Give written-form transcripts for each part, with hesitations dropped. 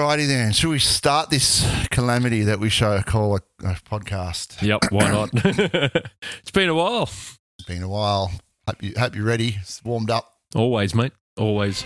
righty then. Should we start this calamity that we call a podcast? Yep, why not? It's been a while. It's been a while. Hope you're ready. It's warmed up. Always, mate. Always.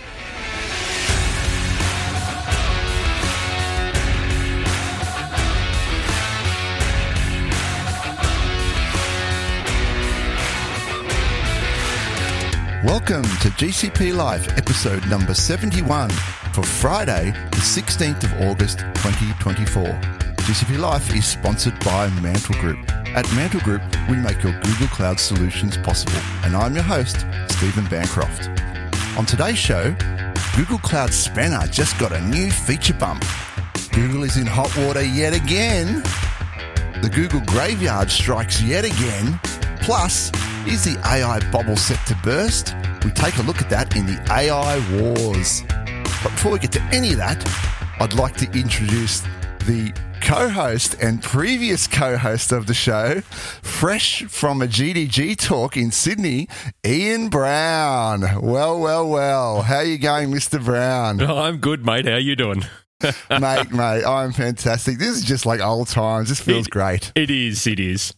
Welcome to GCP Life, episode number 71 for Friday, the 16th of August, 2024. GCP Life is sponsored by Mantle Group. At Mantle Group, we make your Google Cloud solutions possible. And I'm your host, Stephen Bancroft. On today's show, Google Cloud Spanner just got a new feature bump. Google is in hot water yet again. The Google Graveyard strikes yet again. Plus, is the AI bubble set to burst? We take a look at that in the AI wars. But before we get to any of that, I'd like to introduce the co-host and previous co-host of the show, fresh from a GDG talk in Sydney, Ian Brown. Well. How you going, Mr. Brown? Oh, I'm good, mate. How you doing? mate, I'm fantastic. This is just like old times. This feels great. It is.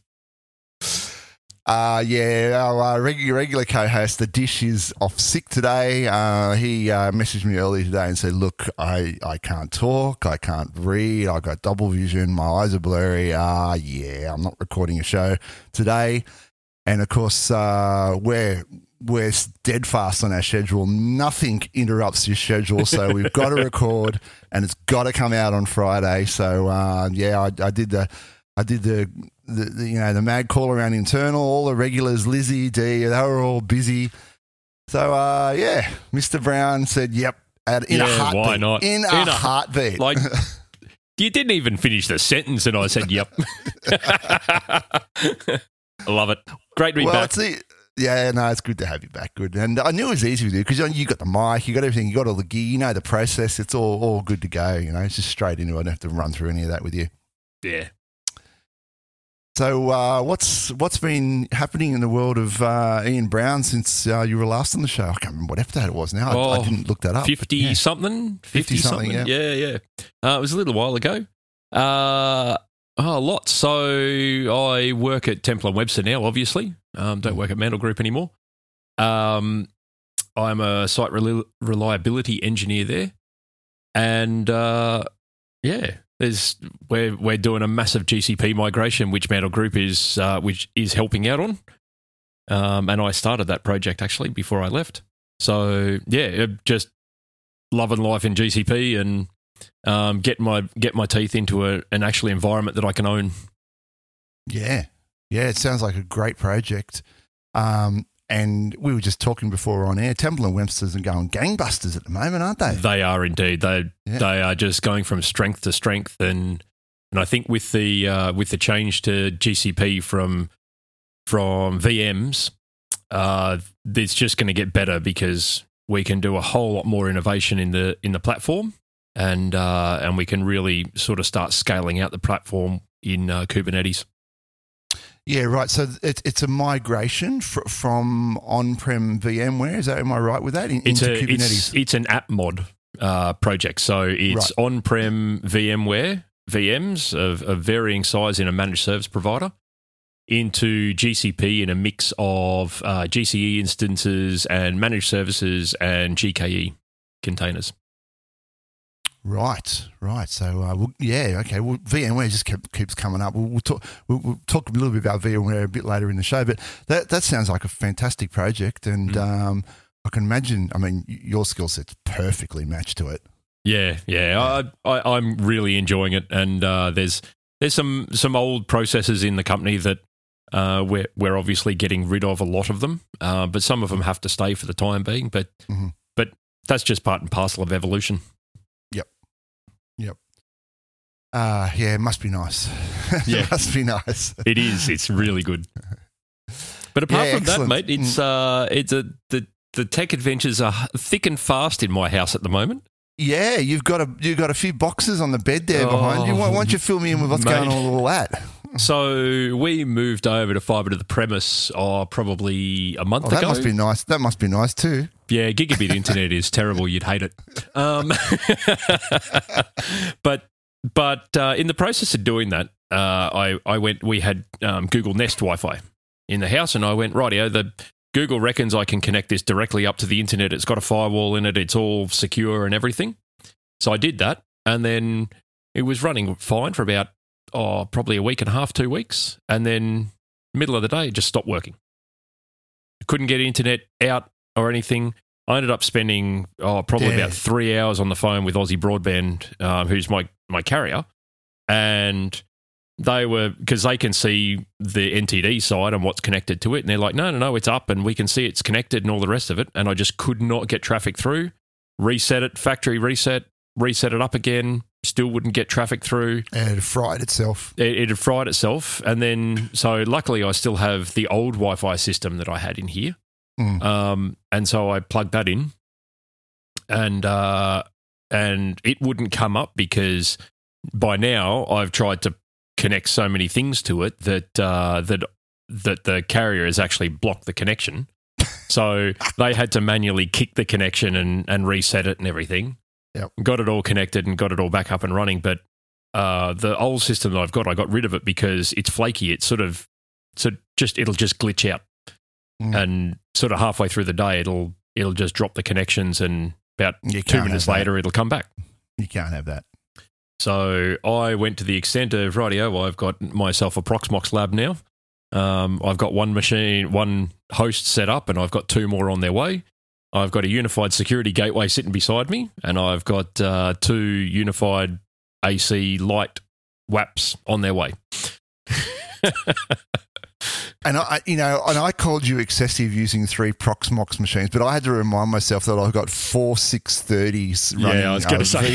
Our regular co-host, The Dish, is off sick today. He messaged me earlier today and said, look, I can't talk, I can't read, I've got double vision, my eyes are blurry. I'm not recording a show today. And, of course, we're dead fast on our schedule. Nothing interrupts your schedule, so we've got to record, and it's got to come out on Friday. So, I did the mad call around internal, all the regulars, Lizzie, Dee, they were all busy. So, Mr. Brown said, yep, in a heartbeat. Why not? In a heartbeat. Like, you didn't even finish the sentence and I said, yep. I love it. Great to be back. It's good to have you back. Good. And I knew it was easy with you because you got the mic, you got everything, you got all the gear, you know the process, it's all good to go. You know, it's just straight into it. I don't have to run through any of that with you. Yeah. So what's been happening in the world of Ian Brown since you were last on the show? I can't remember what episode it was now. I didn't look that up. 50-something? 50-something, yeah. Yeah. It was a little while ago. A lot. So I work at Temple & Webster now, obviously. Don't work at Mantle Group anymore. I'm a site reliability engineer there. And, we're doing a massive GCP migration, which Mantle Group is helping out on, and I started that project actually before I left. So just loving life in GCP and get my teeth into an actual environment that I can own. Yeah, it sounds like a great project. And we were just talking before on air, Temple & Webster's are going gangbusters at the moment, aren't they? They are indeed. They are just going from strength to strength, and I think with the change to GCP from VMs, it's just going to get better because we can do a whole lot more innovation in the platform, and we can really sort of start scaling out the platform in Kubernetes. Yeah, right. So it's a migration from on-prem VMware. Am I right with that? Into Kubernetes? It's an app mod project. So it's on-prem VMware, VMs of varying size in a managed service provider into GCP in a mix of GCE instances and managed services and GKE containers. Right. So, okay. Well, VMware just keeps coming up. We'll talk a little bit about VMware a bit later in the show, but that sounds like a fantastic project, and I can imagine. I mean, your skill set's perfectly matched to it. Yeah. I'm really enjoying it, and there's some old processes in the company that we're obviously getting rid of a lot of them, but some of them have to stay for the time being. But that's just part and parcel of evolution. Yep. It must be nice. It must be nice. It is. It's really good. But apart from that, mate, the tech adventures are thick and fast in my house at the moment. Yeah, you've got a few boxes on the bed there behind you. Why don't you fill me in with what's going on with all that? So we moved over to fibre to the premise probably a month ago. That must be nice. That must be nice too. Yeah, gigabit internet is terrible. You'd hate it. But in the process of doing that, we had Google Nest Wi-Fi in the house, and I went, rightio, the Google reckons I can connect this directly up to the internet. It's got a firewall in it. It's all secure and everything. So I did that, and then it was running fine for about probably a week and a half, 2 weeks, and then middle of the day, it just stopped working. Couldn't get internet out or anything. I ended up spending probably about 3 hours on the phone with Aussie Broadband, who's my carrier, and because they can see the NTD side and what's connected to it, and they're like, no, it's up, and we can see it's connected and all the rest of it, and I just could not get traffic through. Reset it, factory reset it up again, still wouldn't get traffic through. And it had fried itself. It had fried itself, and then so luckily I still have the old Wi-Fi system that I had in here. And so I plugged that in, and it wouldn't come up because by now I've tried to connect so many things to it that the carrier has actually blocked the connection. So they had to manually kick the connection and reset it and everything. Yep. Got it all connected and got it all back up and running. But the old system that I got rid of it because it's flaky. It's it'll just glitch out. And sort of halfway through the day, it'll just drop the connections, and about 2 minutes later, it'll come back. You can't have that. So I went to the extent of, rightio, I've got myself a Proxmox lab now. I've got one host set up, and I've got 2 more on their way. I've got a unified security gateway sitting beside me, and I've got 2 unified AC light WAPs on their way. And I called you excessive using 3 Proxmox machines, but I had to remind myself that I've got 4 630s running. Yeah, I was going to say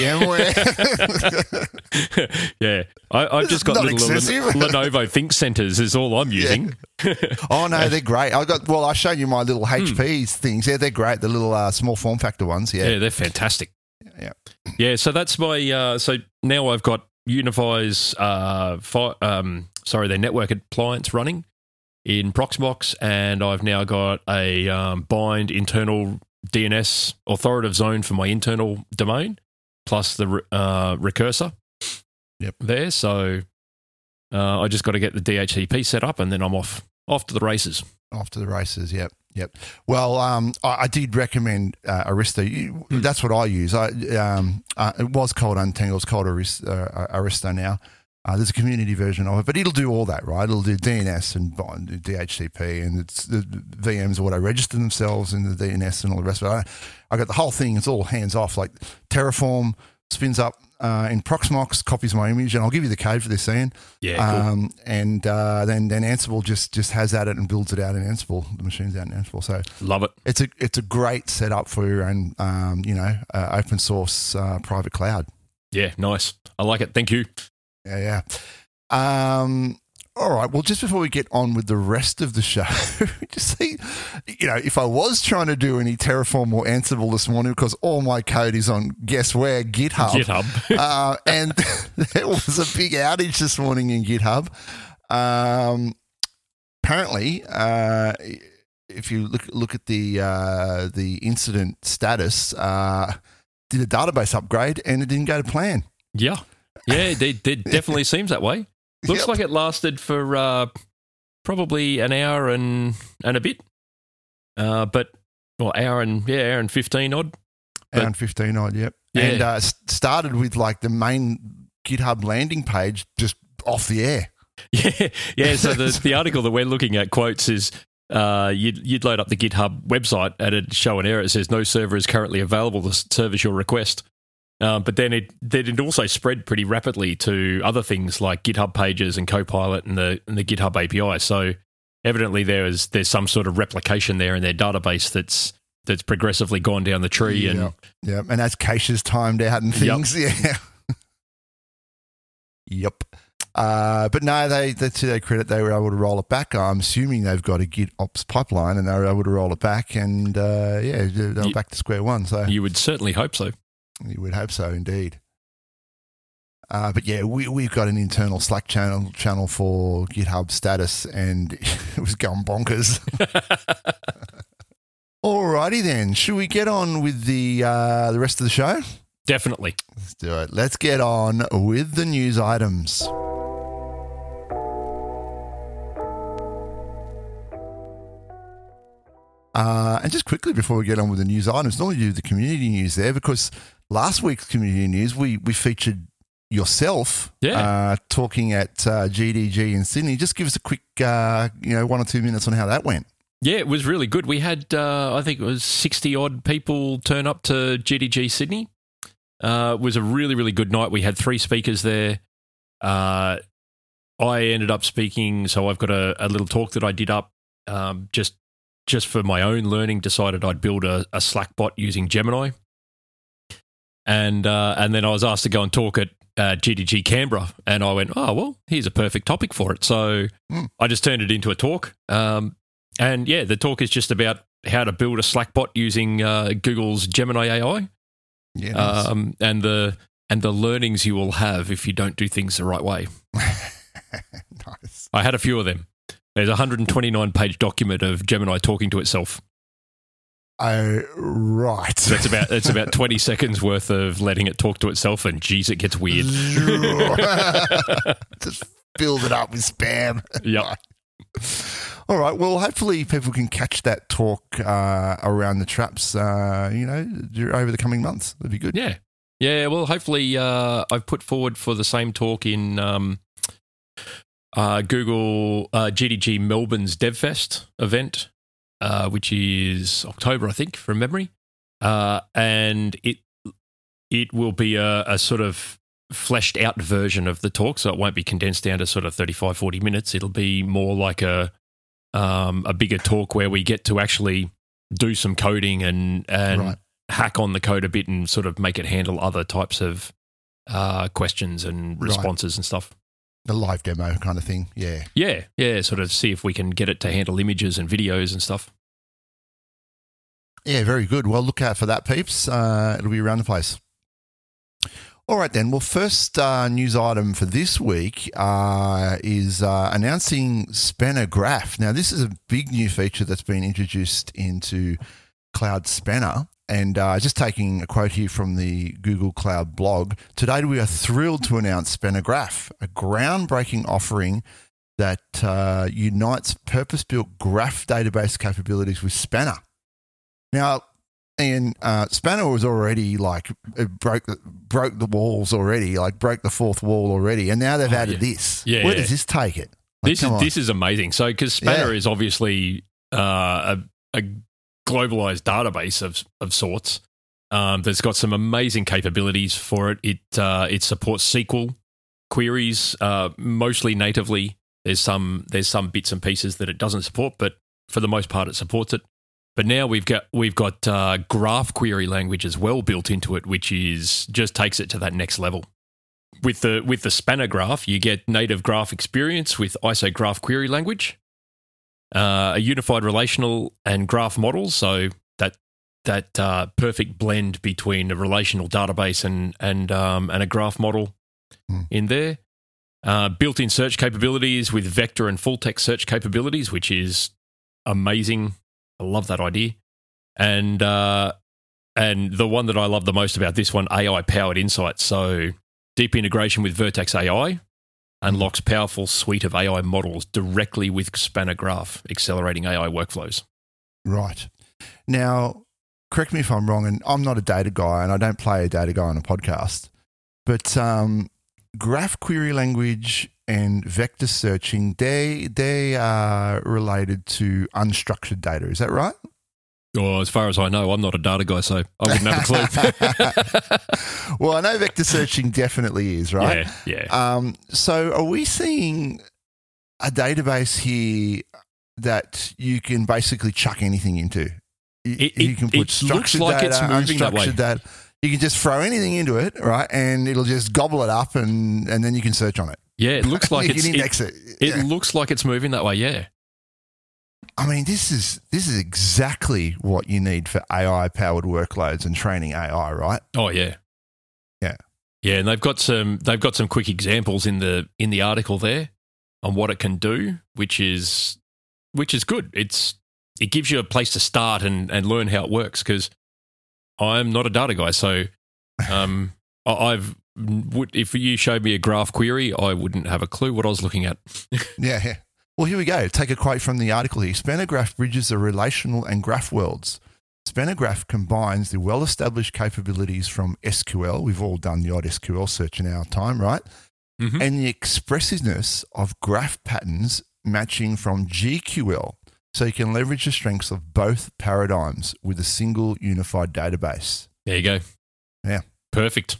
VMware. Yeah, I've just got little Lenovo Think Centers is all I'm using. Yeah. Oh no, they're great. I showed you my little HP things. Yeah, they're great. The little small form factor ones. Yeah, they're fantastic. Yeah. So that's my. So now I've got Unify's their network appliance running in Proxmox, and I've now got a bind internal DNS authoritative zone for my internal domain, plus the recursor. Yep. There. So I just got to get the DHCP set up, and then I'm off to the races. Off to the races. Yep. Well, I did recommend Arista. That's what I use. It was called Untangle. It's called Arista now. There's a community version of it, but it'll do all that, right? It'll do DNS and DHCP, and it's the VMs or what I register themselves in the DNS and all the rest of it. I got the whole thing. It's all hands off. Like Terraform spins up in Proxmox, copies my image, and I'll give you the code for this, Ian. Yeah, cool. And then Ansible just has at it and builds it out in Ansible. The machine's out in Ansible. So love it. It's a great setup for your own, open source private cloud. Yeah, nice. I like it. Thank you. Yeah. All right. Well, just before we get on with the rest of the show, just see, if I was trying to do any Terraform or Ansible this morning, because all my code is on, guess where? GitHub. And there was a big outage this morning in GitHub. Apparently, if you look at the incident status, did a database upgrade and it didn't go to plan. Yeah. Yeah, it definitely seems that way. Looks like it lasted for probably an hour and a bit. Hour and 15 odd. Hour and 15 odd, yep. Yeah. And started with like the main GitHub landing page just off the air. Yeah. So the article that we're looking at quotes is you'd load up the GitHub website and it'd show an error. It says no server is currently available to service your request. But then it also spread pretty rapidly to other things like GitHub Pages and Copilot and the GitHub API. So evidently there's some sort of replication there in their database that's progressively gone down the tree. And as caches timed out and things. Yep. Yeah. Yep. But no, they to their credit, they were able to roll it back. I'm assuming they've got a GitOps pipeline and they were able to roll it back, and they were back to square one. So you would certainly hope so. You would hope so, indeed. But yeah, we've got an internal Slack channel for GitHub status, and it was going bonkers. Alrighty then, should we get on with the rest of the show? Definitely. Let's do it. Let's get on with the news items. And just quickly before we get on with the news items, normally do the community news there, because last week's community news we featured yourself talking at GDG in Sydney. Just give us a quick 1 or 2 minutes on how that went. Yeah, it was really good. We had, I think it was 60-odd people turn up to GDG Sydney. It was a really, really good night. We had 3 speakers there. I ended up speaking, so I've got a little talk that I did up just for my own learning. Decided I'd build a Slack bot using Gemini. And then I was asked to go and talk at GDG Canberra, and I went, oh, well, here's a perfect topic for it. So I just turned it into a talk. And yeah, the talk is just about how to build a Slack bot using Google's Gemini AI. Yeah, nice. And the learnings you will have if you don't do things the right way. Nice. I had a few of them. There's a 129-page document of Gemini talking to itself. Oh, right. It's about 20 seconds worth of letting it talk to itself, and geez, it gets weird. Just filled it up with spam. Yep. All right. Well, hopefully people can catch that talk around the traps, over the coming months. That'd be good. Yeah. Yeah. Well, hopefully I've put forward for the same talk in Google GDG Melbourne's DevFest event, which is October, I think, from memory. And it will be a sort of fleshed out version of the talk, so it won't be condensed down to sort of 35, 40 minutes. It'll be more like a bigger talk where we get to actually do some coding and right. hack on the code a bit and sort of make it handle other types of questions and responses and stuff. The live demo kind of thing, yeah. Yeah, sort of see if we can get it to handle images and videos and stuff. Yeah, very good. Well, look out for that, peeps. It'll be around the place. All right, then. Well, first news item for this week is announcing Spanner Graph. Now, this is a big new feature that's been introduced into Cloud Spanner. And just taking a quote here from the Google Cloud blog, today we are thrilled to announce Spanner Graph, a groundbreaking offering that unites purpose-built graph database capabilities with Spanner. Now, Ian, Spanner was already it broke the walls already, broke the fourth wall already, and now they've added this. Yeah, Where does this take it? This is amazing. So, because Spanner is obviously a globalized database of sorts. That's got some amazing capabilities for it. It supports SQL queries mostly natively. There's some bits and pieces that it doesn't support, but for the most part, it supports it. But now we've got graph query language as well built into it, which is just takes it to that next level. With the Spanner Graph, you get native graph experience with ISO graph query language, a unified relational and graph models, so that perfect blend between a relational database and a graph model in there. Built-in search capabilities with vector and full-text search capabilities, which is amazing. I love that idea. And the one that I love the most about this one, AI-powered insights. So deep integration with Vertex AI unlocks powerful suite of AI models directly with Spanner Graph, accelerating AI workflows. Right. Now, correct me if I'm wrong, and I'm not a data guy, and I don't play a data guy on a podcast, but graph query language and vector searching, they are related to unstructured data. Is that right? Oh, as far as I know, I'm not a data guy, so I wouldn't have a clue. Well, I know vector searching definitely is, right? Yeah. So are we seeing a database here that you can basically chuck anything into? You can put structured data, unstructured data. You can just throw anything into it, right? And it'll just gobble it up and then you can search on it. Yeah, it looks like you can index it. It looks like it's moving that way, yeah. I mean, this is exactly what you need for AI-powered workloads and training AI, right? Oh, yeah. Yeah. Yeah, and they've got some quick examples in the article there on what it can do, which is good. It gives you a place to start and learn how it works, because I'm not a data guy, so if you showed me a graph query, I wouldn't have a clue what I was looking at. Yeah. Well, here we go. Take a quote from the article here. Spanograph bridges the relational and graph worlds. Spanograph combines the well-established capabilities from SQL. We've all done the odd SQL search in our time, right? Mm-hmm. And the expressiveness of graph patterns matching from GQL. So you can leverage the strengths of both paradigms with a single unified database. There you go. Yeah. Perfect.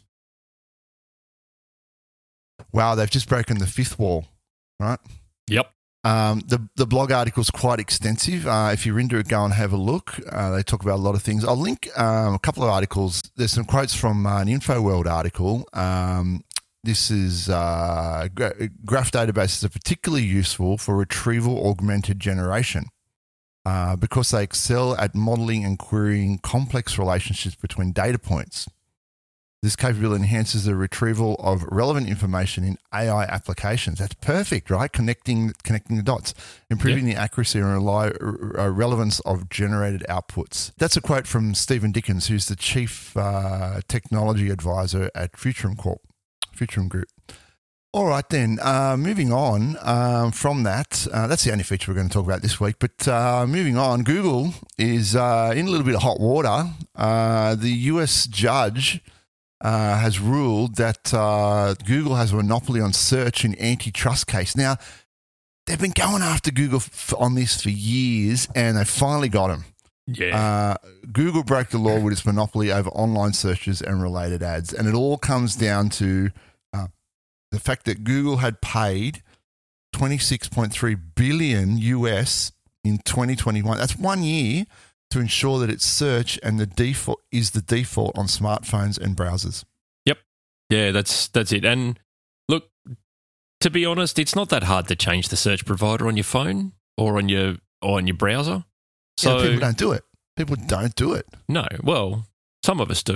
Wow, they've just broken the fifth wall, right? Yep. The blog article is quite extensive. If you're into it, go and have a look. They talk about a lot of things. I'll link a couple of articles. There's some quotes from an InfoWorld article. This is graph databases are particularly useful for retrieval augmented generation because they excel at modeling and querying complex relationships between data points. This capability enhances the retrieval of relevant information in AI applications. That's perfect, right? Connecting the dots, improving the accuracy and relevance of generated outputs. That's a quote from Stephen Dickens, who's the chief technology advisor at Futurum Group. All right, then, moving on from that, that's the only feature we're going to talk about this week. But moving on, Google is in a little bit of hot water. The US judge has ruled that Google has a monopoly on search in antitrust case. Now, they've been going after Google on this for years, and they finally got him. Yeah. Google broke the law with its monopoly over online searches and related ads, and it all comes down to the fact that Google had paid $26.3 billion US in 2021. That's 1 year to ensure that its search and the default on smartphones and browsers. Yep. Yeah, that's it. And look, to be honest, it's not that hard to change the search provider on your phone or on your browser. So people don't do it. People don't do it. No. Well, some of us do.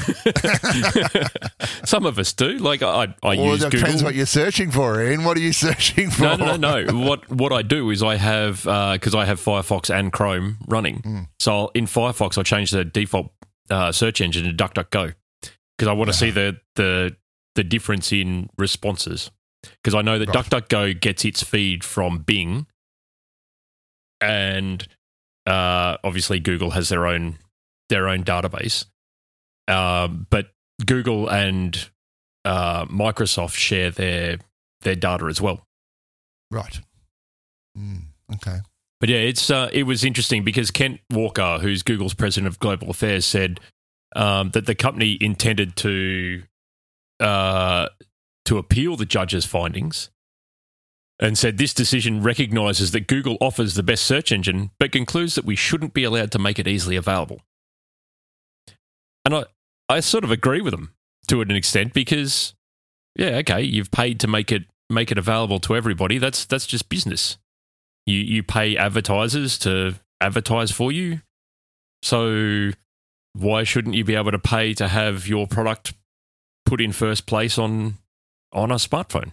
Some of us do. Like I use Google. It depends what you're searching for, Ian. What are you searching for? No. What I do is I have, because I have Firefox and Chrome running. So in Firefox, I change the default search engine to DuckDuckGo because I want to see the difference in responses. Because I know that DuckDuckGo gets its feed from Bing, and obviously Google has their own database. But Google and Microsoft share their data as well. Right. Okay. But yeah, it was interesting because Kent Walker, who's Google's president of global affairs, said that the company intended to appeal the judge's findings, and said this decision recognises that Google offers the best search engine, but concludes that we shouldn't be allowed to make it easily available. And I sort of agree with them to an extent because, yeah, okay, you've paid to make it available to everybody. That's just business. You pay advertisers to advertise for you. So why shouldn't you be able to pay to have your product put in first place on a smartphone?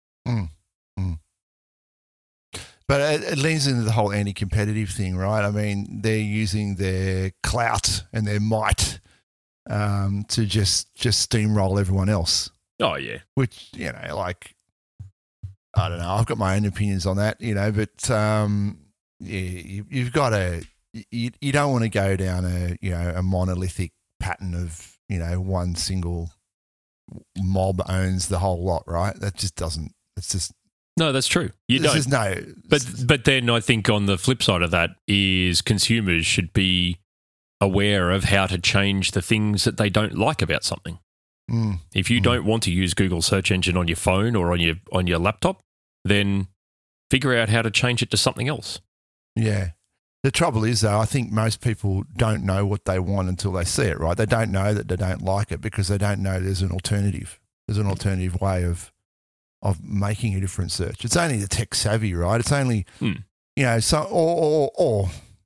But it leans into the whole anti-competitive thing, right? I mean, they're using their clout and their might to just steamroll everyone else. Oh, yeah. Which, like, I don't know. I've got my own opinions on that, but you've got to – you don't want to go down a monolithic pattern of, one single mob owns the whole lot, right? That just doesn't – it's just – no, that's true. You don't. But then I think on the flip side of that is consumers should be aware of how to change the things that they don't like about something. If you don't want to use Google search engine on your phone or on your laptop, then figure out how to change it to something else. Yeah. The trouble is, though, I think most people don't know what they want until they see it, right? They don't know that they don't like it because they don't know there's an alternative. There's an alternative way of making a different search. It's only the tech savvy, right? It's only, or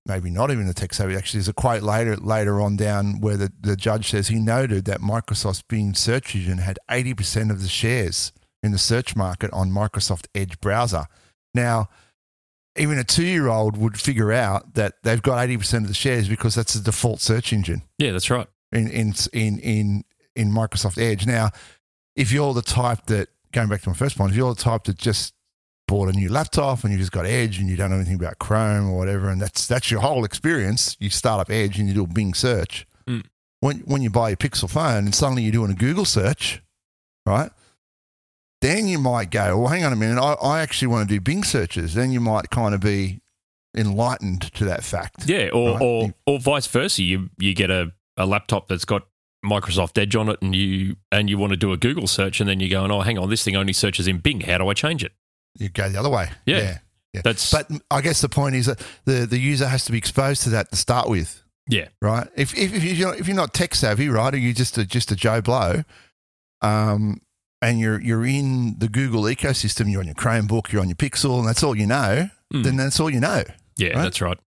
maybe not even the tech savvy. Actually, there's a quote later on down where the judge says he noted that Microsoft's Bing search engine had 80% of the shares in the search market on Microsoft Edge browser. Now, even a 2-year-old would figure out that they've got 80% of the shares because that's the default search engine. Yeah, that's right. In Microsoft Edge. Now, if you're the type that, going back to my first point, if you're the type that just bought a new laptop and you just got Edge and you don't know anything about Chrome or whatever, and that's your whole experience, you start up Edge and you do a Bing search. When you buy your Pixel phone and suddenly you're doing a Google search, right? Then you might go, well, hang on a minute, I actually want to do Bing searches. Then you might kind of be enlightened to that fact. Yeah, or vice versa. You get a laptop that's got Microsoft Edge on it and you want to do a Google search and then you're going, oh, hang on, this thing only searches in Bing. How do I change it? You go the other way. Yeah. But I guess the point is that the user has to be exposed to that to start with. Yeah. Right? If you're not tech savvy, right, or you're just a Joe Blow, and you're in the Google ecosystem, you're on your Chromebook, you're on your Pixel, and that's all you know, then that's all you know. Yeah, right? That's right.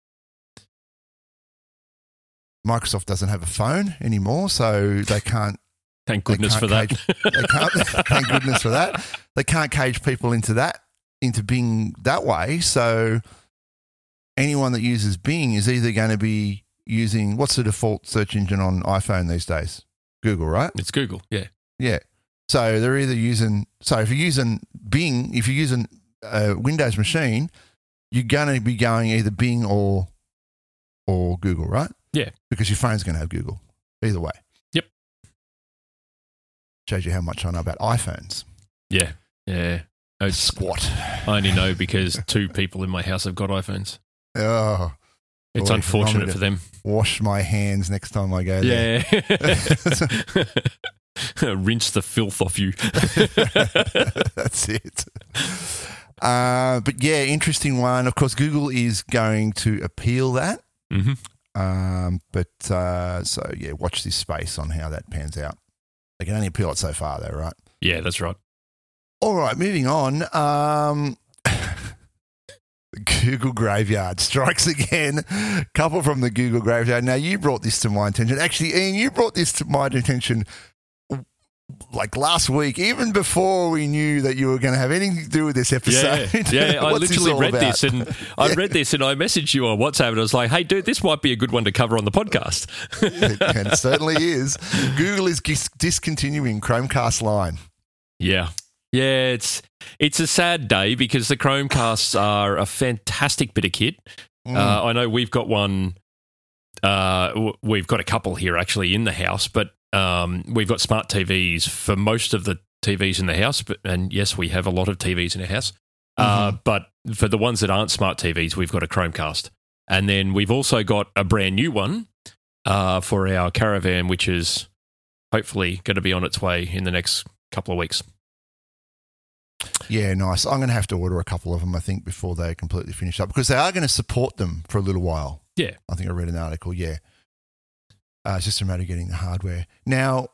Microsoft doesn't have a phone anymore, so they can't. Thank goodness for that. Thank goodness for that. They can't cage people into Bing that way. So anyone that uses Bing is either going to be using, what's the default search engine on iPhone these days? Google, right? It's Google, yeah. Yeah. So they're either using, so if you're using Bing, if you're using a Windows machine, you're going to be going either Bing or Google, right? Yeah. Because your phone's going to have Google either way. Yep. Shows you how much I know about iPhones. Yeah. Yeah. It's squat. I only know because 2 people in my house have got iPhones. Oh. It's unfortunate for them. Wash my hands next time I go there. Yeah. Rinse the filth off you. That's it. But yeah, interesting one. Of course, Google is going to appeal that. Mm-hmm. So yeah, watch this space on how that pans out. They can only appeal it so far though, right? Yeah, that's right. All right, moving on. The Google Graveyard strikes again. Couple from the Google Graveyard. Now, you brought this to my attention. Actually, Ian, you brought this to my attention like last week, even before we knew that you were going to have anything to do with this episode. Yeah. I literally read about? this and I read this and I messaged you on WhatsApp and I was like, hey, dude, this might be a good one to cover on the podcast. It certainly is. Google is discontinuing Chromecast line. Yeah. Yeah, it's a sad day because the Chromecasts are a fantastic bit of kit. I know we've got one. We've got a couple here actually in the house, but we've got smart TVs for most of the TVs in the house. And yes, we have a lot of TVs in our house. But for the ones that aren't smart TVs, we've got a Chromecast. And then we've also got a brand new one for our caravan, which is hopefully going to be on its way in the next couple of weeks. Yeah, nice. I'm going to have to order a couple of them, I think, before they completely finish up because they are going to support them for a little while. Yeah. I think I read an article, yeah. It's just a matter of getting the hardware. Now,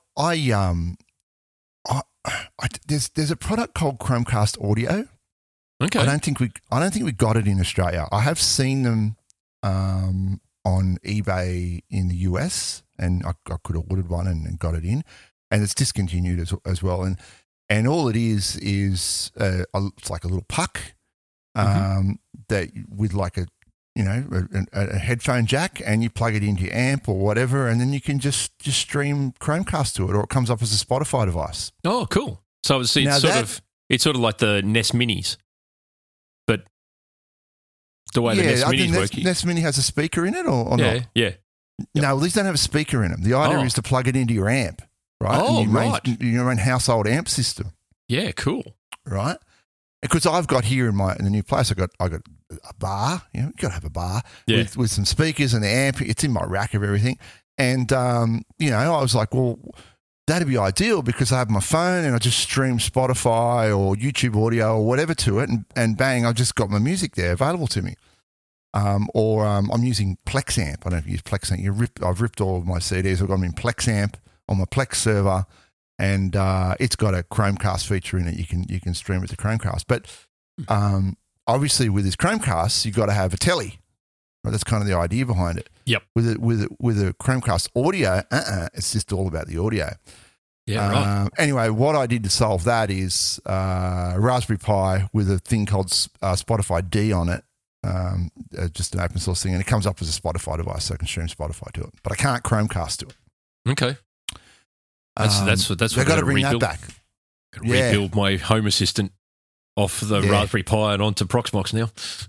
there's a product called Chromecast Audio. Okay. I don't think we got it in Australia. I have seen them on eBay in the US, and I could have ordered one and got it in, and it's discontinued as well. And all it is it's like a little puck that with like a headphone jack, and you plug it into your amp or whatever, and then you can just stream Chromecast to it, or it comes up as a Spotify device. Oh, cool! So it's sort of like the Nest Minis, but the way the Nest Minis work. Nest Mini has a speaker in it, or not? Yeah. No, these don't have a speaker in them. The idea is to plug it into your amp. Right? Oh, right. Your own household amp system. Yeah, cool. Right? Because I've got here in the new place, I got a bar. You got to have a bar with some speakers and the amp. It's in my rack of everything. And, I was like, well, that'd be ideal because I have my phone and I just stream Spotify or YouTube audio or whatever to it, and bang, I've just got my music there available to me. I'm using Plexamp. I don't know if you use Plexamp. I've ripped all of my CDs. I've got them in Plexamp on my Plex server, and it's got a Chromecast feature in it. You can stream it to Chromecast. But obviously with this Chromecast, you've got to have a telly, Right? That's kind of the idea behind it. Yep. With a Chromecast audio, it's just all about the audio. Yeah, right. Anyway, what I did to solve that is Raspberry Pi with a thing called Spotify D on it, just an open source thing, and it comes up as a Spotify device, so I can stream Spotify to it. But I can't Chromecast to it. Okay. That's what I've got to bring that back. Rebuild my Home Assistant off the Raspberry Pi and onto Proxmox now.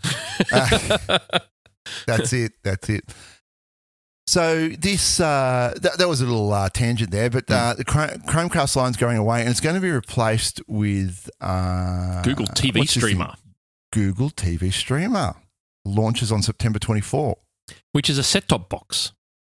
That's it. So this that was a little tangent there, but the Chromecast line's going away, and it's going to be replaced with Google TV Streamer. Google TV Streamer launches on September 24, which is a set-top box.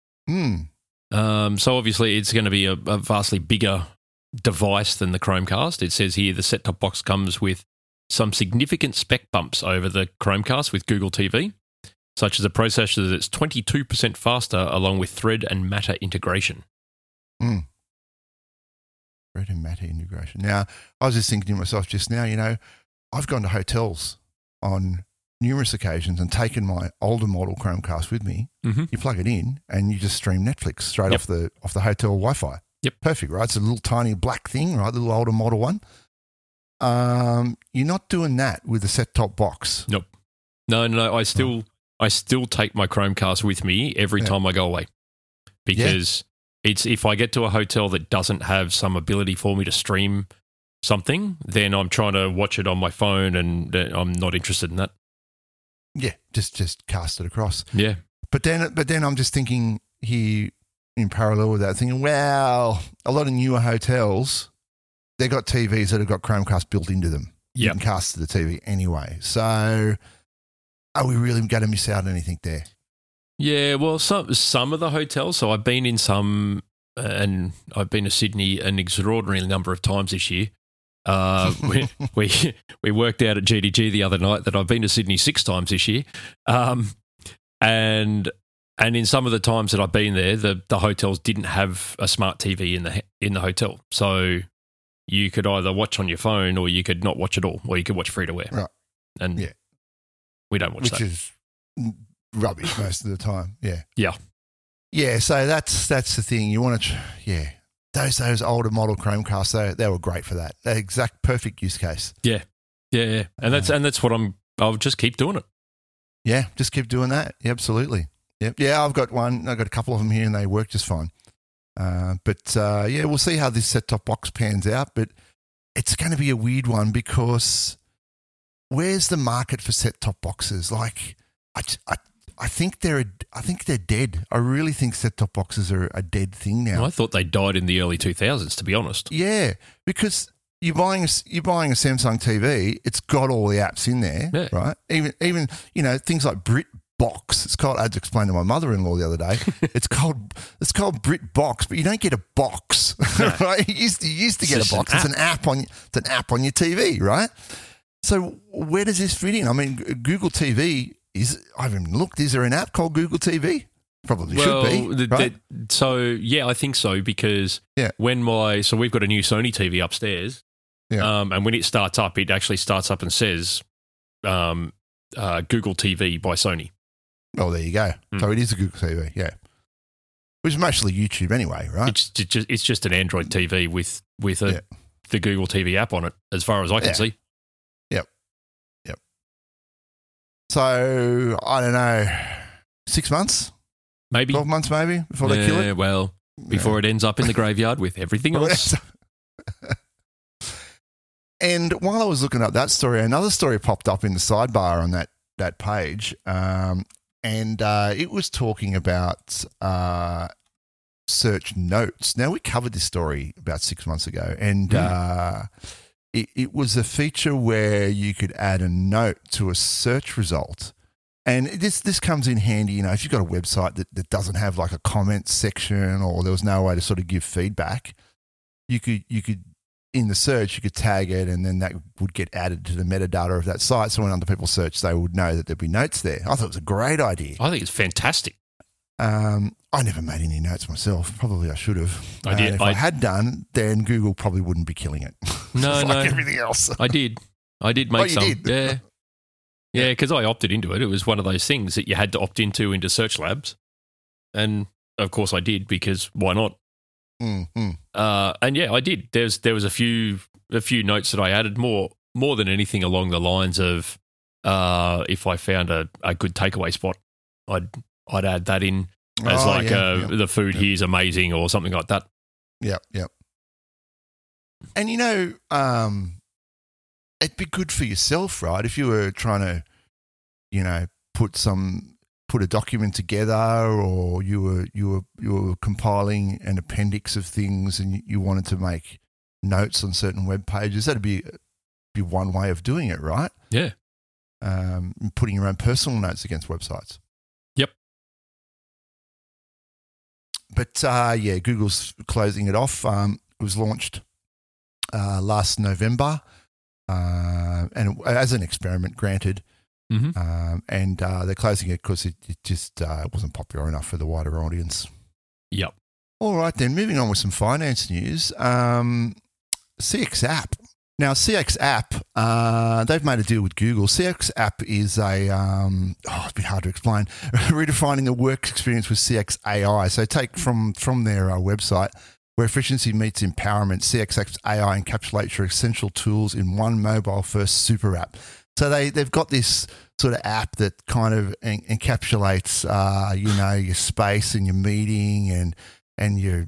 So obviously, it's going to be a vastly bigger device than the Chromecast. It says here the set-top box comes with some significant spec bumps over the Chromecast with Google TV, such as a processor that's 22% faster along with Thread and Matter integration. Thread and Matter integration. Now, I was just thinking to myself just now, I've gone to hotels on numerous occasions and taken my older model Chromecast with me. Mm-hmm. You plug it in and you just stream Netflix straight off the hotel Wi-Fi. Yep. Perfect, right? It's a little tiny black thing, right? The little older model one. You're not doing that with a set-top box. Nope. No. I still take my Chromecast with me every time I go away because it's if I get to a hotel that doesn't have some ability for me to stream something, then I'm trying to watch it on my phone and I'm not interested in that. Yeah, just cast it across. Yeah. But then I'm just thinking here in parallel with that, thinking, well, a lot of newer hotels, they got TVs that have got Chromecast built into them. Yep. You can cast to the TV anyway. So are we really going to miss out on anything there? Yeah, well, some of the hotels. So I've been in some, and I've been to Sydney an extraordinary number of times this year. We worked out at GDG the other night that I've been to Sydney 6 times this year, and in some of the times that I've been there, the hotels didn't have a smart TV in the hotel, so you could either watch on your phone or you could not watch at all, or you could watch free to wear. Right, and we don't watch that, which is rubbish most of the time. Yeah. So that's the thing. You want to, Those older model Chromecasts, they were great for that. That exact perfect use case. Yeah. And that's what I'll just keep doing it. Yeah, just keep doing that. Yeah, absolutely. Yep. Yeah, I've got one. I've got a couple of them here and they work just fine. But we'll see how this set-top box pans out. But it's going to be a weird one because where's the market for set-top boxes? Like, I think they're dead. I really think set-top boxes are a dead thing now. Well, I thought they died in the early 2000s, to be honest. Yeah, because you're buying a Samsung TV, it's got all the apps in there, right? Even things like BritBox. It's called. I had to explain to my mother-in-law the other day. It's called BritBox, but you don't get a box, right? You used to get a box. It's an app on your TV, right? So where does this fit in? I mean, Google TV. I haven't looked. Is there an app called Google TV? Probably should be. Right? I think so because we've got a new Sony TV upstairs, and when it starts up, it actually starts up and says Google TV by Sony. Oh, there you go. So it is a Google TV, which is mostly YouTube anyway, right? It's just an Android TV with the Google TV app on it, as far as I can see. So, I don't know, 6 months? Maybe. 12 months maybe before they kill it? Well, before it ends up in the graveyard with everything else. And while I was looking up that story, another story popped up in the sidebar on that page, and it was talking about search notes. Now, we covered this story about 6 months ago, and it was a feature where you could add a note to a search result. And this comes in handy, if you've got a website that doesn't have like a comment section or there was no way to sort of give feedback, you could in the search, you could tag it and then that would get added to the metadata of that site. So when other people search, they would know that there'd be notes there. I thought it was a great idea. I think it's fantastic. I never made any notes myself. Probably I should have. I did. If I had done, then Google probably wouldn't be killing it. No, like everything else. I did make some. Did? Yeah. Yeah, because I opted into it. It was one of those things that you had to opt into Search Labs. And, of course, I did because why not? Mm-hmm. And, yeah, I did. There was a few notes that I added more than anything along the lines of if I found a good takeaway spot, I'd add that in as the food here is amazing or something like that. Yep. And, it'd be good for yourself, right? If you were trying to, put a document together, or you were compiling an appendix of things, and you wanted to make notes on certain web pages, that'd be one way of doing it, right? Yeah. Putting your own personal notes against websites. Yep. But Google's closing it off. It was launched last November. And as an experiment, granted, and they're closing it because it just wasn't popular enough for the wider audience. Yep. All right, then, moving on with some finance news. CX App. Now, CX App, they've made a deal with Google. CX App is it's a bit hard to explain, redefining the work experience with CX AI. So take from their website, where efficiency meets empowerment, CX AI encapsulates your essential tools in one mobile-first super app. So they've got this sort of app that kind of encapsulates, your space and your meeting and your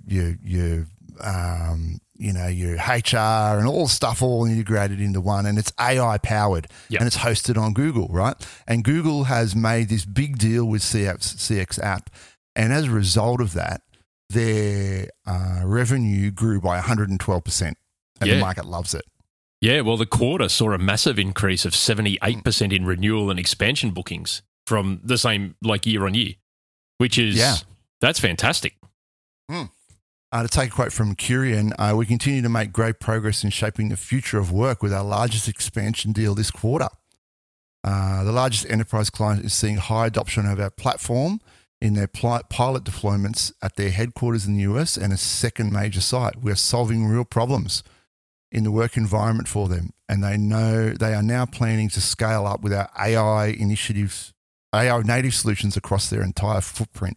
HR and all the stuff all integrated into one, and it's AI powered. Yep. And it's hosted on Google, right? And Google has made this big deal with CX App, and as a result of that, their revenue grew by 112%, and the market loves it. Yeah, well, the quarter saw a massive increase of 78% in renewal and expansion bookings from the same year on year, which is that's fantastic. To take a quote from Curian, we continue to make great progress in shaping the future of work with our largest expansion deal this quarter. The largest enterprise client is seeing high adoption of our platform in their pilot deployments at their headquarters in the US and a second major site. We are solving real problems in the work environment for them, and they know they are now planning to scale up with our AI initiatives, AI native solutions across their entire footprint.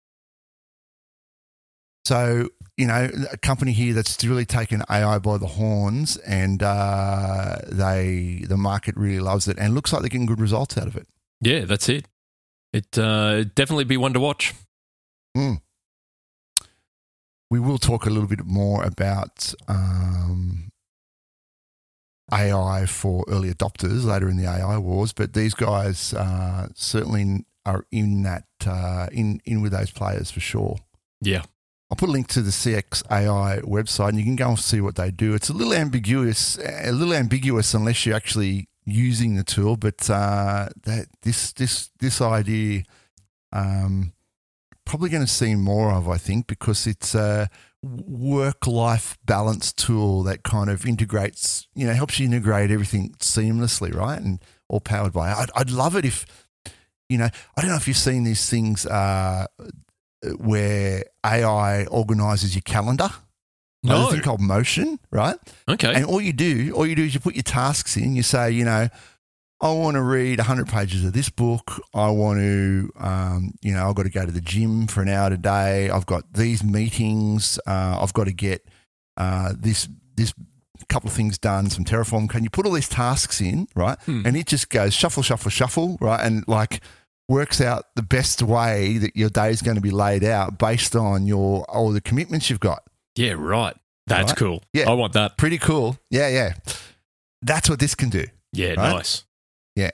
So, a company here that's really taken AI by the horns, and the market really loves it, and looks like they're getting good results out of it. Yeah, that's it. It definitely be one to watch. We will talk a little bit more about AI for early adopters later in the AI wars, but these guys certainly are in that in with those players for sure. Yeah. I'll put a link to the CX AI website, and you can go and see what they do. It's a little ambiguous unless you're actually using the tool. But this idea, probably going to see more of, I think, because it's a work-life balance tool that kind of integrates, helps you integrate everything seamlessly, right? And all powered by. I'd love it if, I don't know if you've seen these things. Where AI organises your calendar. No. There's a thing called Motion, right? Okay. And all you do is you put your tasks in. You say, I want to read 100 pages of this book. I want to, I've got to go to the gym for an hour a day. I've got these meetings. I've got to get this couple of things done, some Terraform. Can you put all these tasks in, right? And it just goes shuffle, shuffle, shuffle, right? And works out the best way that your day is going to be laid out based on all the commitments you've got. Yeah, right. That's right? cool. Yeah. I want that. Pretty cool. Yeah. That's what this can do. Yeah, right? Nice. Yeah.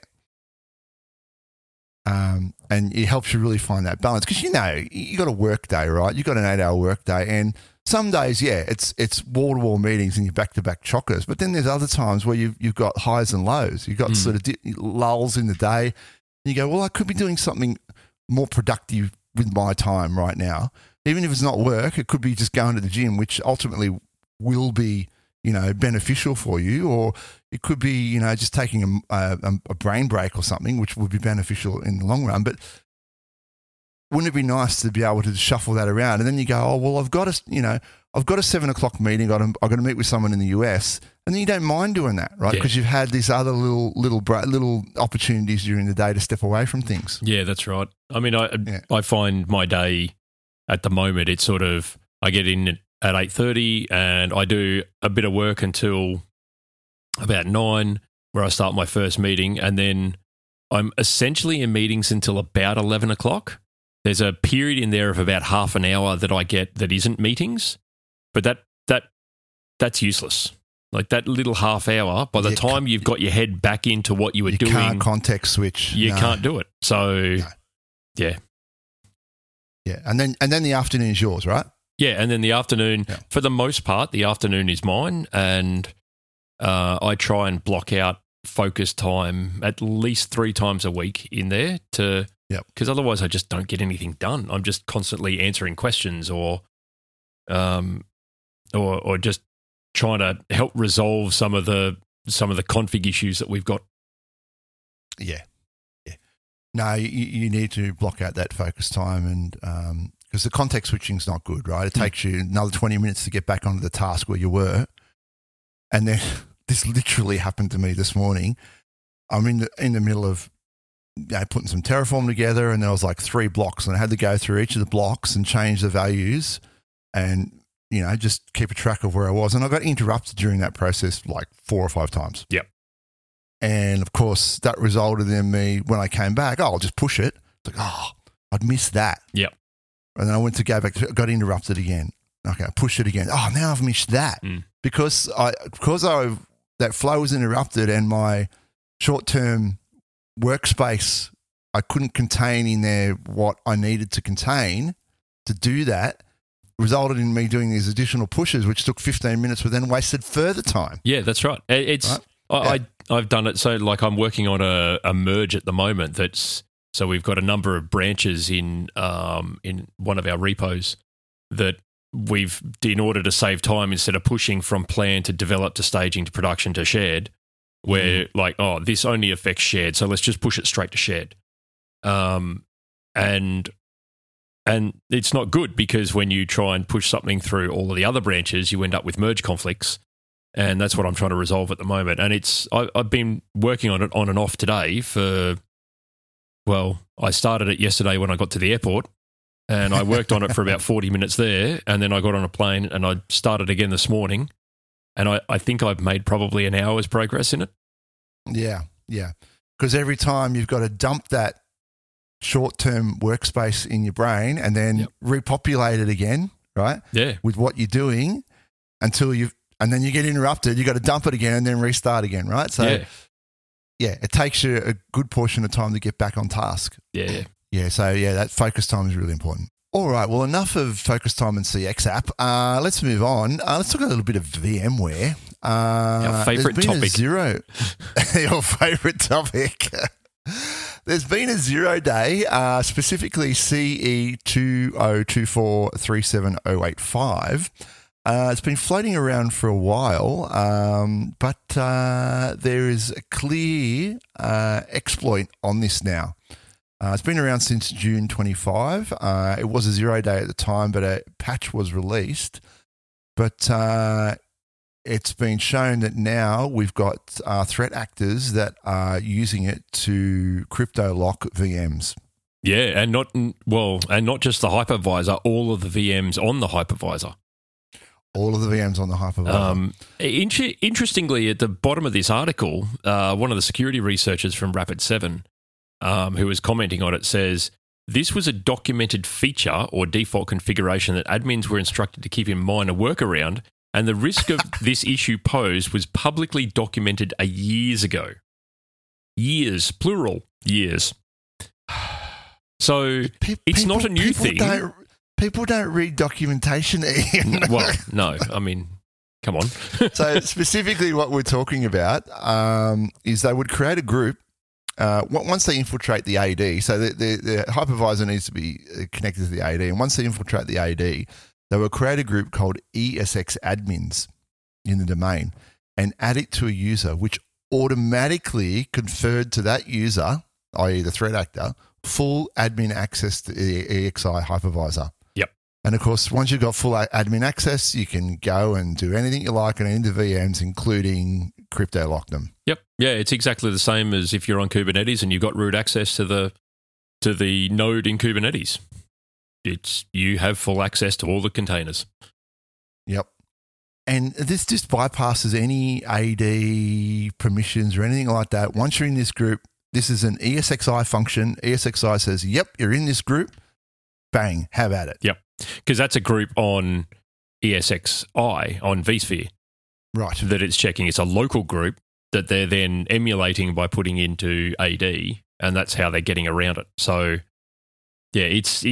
And it helps you really find that balance because, you got a work day, right? You got an 8-hour work day, and some days, it's wall-to-wall meetings and you're back-to-back chockers. But then there's other times where you've got highs and lows. You've got sort of lulls in the day. You go, well, I could be doing something more productive with my time right now. Even if it's not work, it could be just going to the gym, which ultimately will be, beneficial for you. Or it could be, just taking a brain break or something, which would be beneficial in the long run. But wouldn't it be nice to be able to shuffle that around? And then you go, oh, well, I've got to, I've got a 7 o'clock meeting. I've got to meet with someone in the US, and then you don't mind doing that, right? Because you've had these other little opportunities during the day to step away from things. Yeah, that's right. I mean, I find my day at the moment, it's sort of, I get in at 8:30 and I do a bit of work until about 9, where I start my first meeting, and then I'm essentially in meetings until about 11 o'clock. There's a period in there of about half an hour that I get that isn't meetings, but that's useless. Like that little half hour, by the time you've got your head back into what you were doing, you can't context switch. You can't do it. So, yeah. Yeah, and then the afternoon is yours, right? Yeah, and then the afternoon, for the most part, the afternoon is mine, and I try and block out focus time at least 3 times a week in there because otherwise I just don't get anything done. I'm just constantly answering questions or just trying to help resolve some of the config issues that we've got. Yeah. No, you need to block out that focus time, and because the context switching is not good, right? It takes you another 20 minutes to get back onto the task where you were, and then this literally happened to me this morning. I'm in the middle of putting some Terraform together, and there was like 3 blocks, and I had to go through each of the blocks and change the values, and just keep a track of where I was. And I got interrupted during that process like 4 or 5 times. Yep. And of course, that resulted in me, when I came back, I'll just push it. It's like, I'd missed that. Yep. And then I went to go back, got interrupted again. Okay, I pushed it again. Now I've missed that. Because that flow was interrupted, and my short-term workspace, I couldn't contain in there what I needed to contain to do that, resulted in me doing these additional pushes, which took 15 minutes, but then wasted further time. Yeah, that's right. It's right? I've done it. So like I'm working on a merge at the moment. So we've got a number of branches in one of our repos that we've, in order to save time, instead of pushing from plan to develop to staging to production to shared, where this only affects shared, so let's just push it straight to shared. And it's not good, because when you try and push something through all of the other branches, you end up with merge conflicts. And that's what I'm trying to resolve at the moment. And I've been working on it on and off today I started it yesterday when I got to the airport, and I worked on it for about 40 minutes there, and then I got on a plane and I started again this morning, and I think I've made probably an hour's progress in it. Yeah. Because every time you've got to dump that short-term workspace in your brain and then repopulate it again, right? Yeah. With what you're doing and then you get interrupted, you got to dump it again and then restart again, right? So, it takes you a good portion of time to get back on task. Yeah. Yeah, so that focus time is really important. All right, well, enough of focus time and CX app. Let's move on. Let's talk a little bit of VMware. Our favourite topic. Your favourite topic. There's been a 0 day, specifically CE 2024-37085. It's been floating around for a while, but there is a clear exploit on this now. It's been around since June 25. It was a 0 day at the time, but a patch was released. But it's been shown that now we've got threat actors that are using it to crypto lock VMs. Yeah, and not just the hypervisor, all of the VMs on the hypervisor. All of the VMs on the hypervisor. Interestingly, at the bottom of this article, one of the security researchers from Rapid7, who was commenting on it, says, this was a documented feature or default configuration that admins were instructed to keep in mind a workaround, and the risk of this issue posed was publicly documented years ago. Years, plural, years. So it's not a new thing. People don't read documentation, Ian. Well, no. I mean, come on. So specifically what we're talking about is they would create a group once they infiltrate the AD. So the hypervisor needs to be connected to the AD. And once they infiltrate the AD, they will create a group called ESX admins in the domain and add it to a user, which automatically conferred to that user, i.e. the threat actor, full admin access to the EXI hypervisor. Yep. And of course, once you've got full admin access, you can go and do anything you like on any of the VMs, including crypto lock them. Yep. Yeah, it's exactly the same as if you're on Kubernetes and you've got root access to the node in Kubernetes. You have full access to all the containers. Yep. And this just bypasses any AD permissions or anything like that. Once you're in this group, this is an ESXi function. ESXi says, yep, you're in this group. Bang, have at it. Yep. Because that's a group on ESXi, on vSphere. Right. That it's checking. It's a local group that they're then emulating by putting into AD, and that's how they're getting around it. So, yeah, it's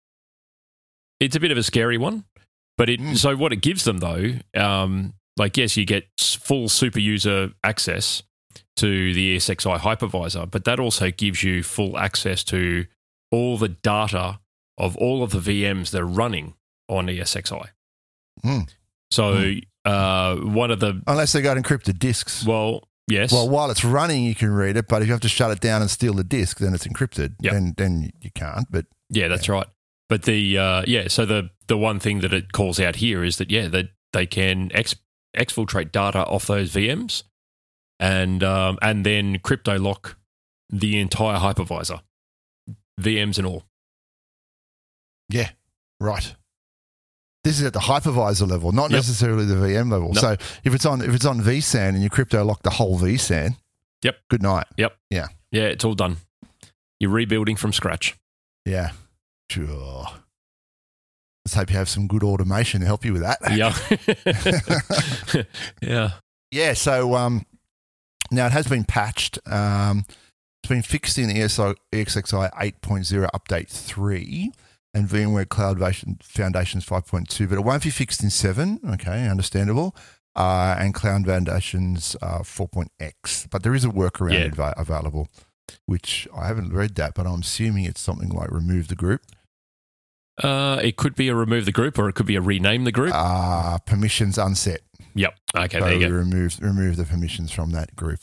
a bit of a scary one. But so what it gives them, though, yes, you get full super user access to the ESXi hypervisor, but that also gives you full access to all the data of all of the VMs that are running on ESXi. So one of the... Unless they got encrypted disks. Well, yes. Well, while it's running, you can read it, but if you have to shut it down and steal the disk, then it's encrypted. Yep. Then you can't. But yeah, that's right. But so the one thing that it calls out here is that, that they can exfiltrate data off those VMs and then crypto lock the entire hypervisor, VMs and all. Yeah, right. This is at the hypervisor level, not necessarily the VM level. Nope. So if it's on vSAN and you crypto lock the whole vSAN, good night. Yep. Yeah. Yeah, it's all done. You're rebuilding from scratch. Yeah. Sure. Let's hope you have some good automation to help you with that. Yeah. Yeah. Yeah. So now it has been patched. It's been fixed in ESXi 8.0 update 3 and VMware Cloud Foundations 5.2, but it won't be fixed in 7. Okay, understandable. And Cloud Foundations 4.x. But there is a workaround available, which I haven't read that, but I'm assuming it's something like remove the group. It could be a remove the group, or it could be a rename the group. Permissions unset. Yep. Okay, so there you go. Remove the permissions from that group,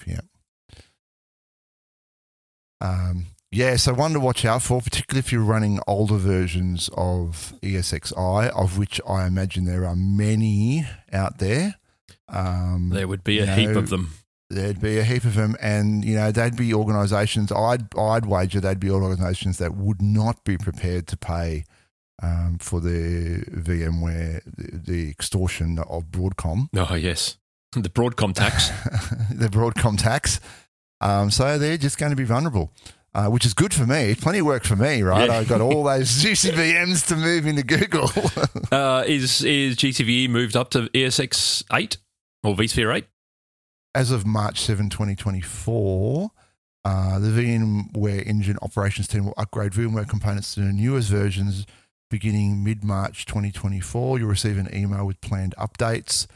so one to watch out for, particularly if you're running older versions of ESXi, of which I imagine there are many out there. There would be a heap of them. There'd be a heap of them, and they'd be organisations. I'd wager they'd be organisations that would not be prepared to pay for the VMware, the extortion of Broadcom. Oh yes, the Broadcom tax. The Broadcom tax. So they're just going to be vulnerable, which is good for me. It's plenty of work for me, right? Yeah. I've got all those juicy VMs to move into Google. Is GCVE moved up to ESX 8 or vSphere 8? As of March 7, 2024, the VMware Engine operations team will upgrade VMware components to the newest versions beginning mid-March 2024. You'll receive an email with planned updates.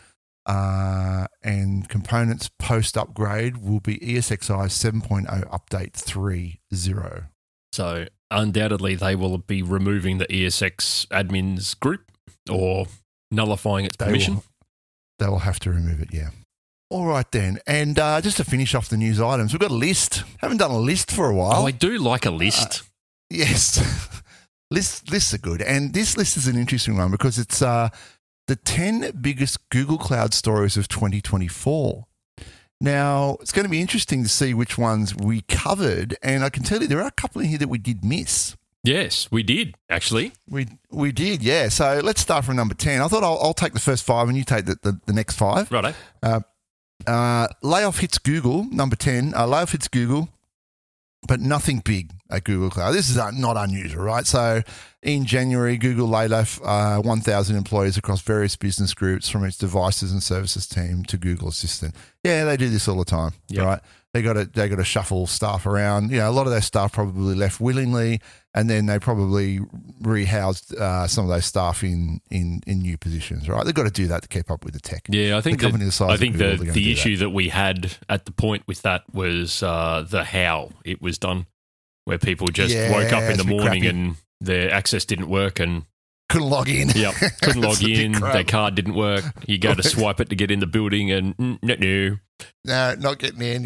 And components post-upgrade will be ESXi 7.0 update 3.0. So undoubtedly they will be removing the ESX admins group or nullifying its permission. They will have to remove it, yeah. All right then. And just to finish off the news items, we've got a list. Haven't done a list for a while. Oh, I do like a list. Yes. Lists are good. And this list is an interesting one because it's the 10 biggest Google Cloud stories of 2024. Now, it's going to be interesting to see which ones we covered. And I can tell you there are a couple in here that we did miss. Yes, we did, actually. We did, yeah. So let's start from number 10. I thought I'll take the first 5 and you take the next 5. Righto. Layoff hits Google, number 10. Layoff hits Google, but nothing big at Google Cloud. This is not unusual, right? So in January, Google laid off 1,000 employees across various business groups from its devices and services team to Google Assistant. Yeah, they do this all the time, right? They got to shuffle staff around. A lot of their staff probably left willingly, and then they probably rehoused some of those staff in new positions, right? They've got to do that to keep up with the tech. Yeah, I think the issue that we had at the point with that was the how it was done, where people just woke up in the morning and their access didn't work and couldn't log in. Yep, couldn't log in. Their card didn't work. You go to swipe it to get in the building and no, not getting in.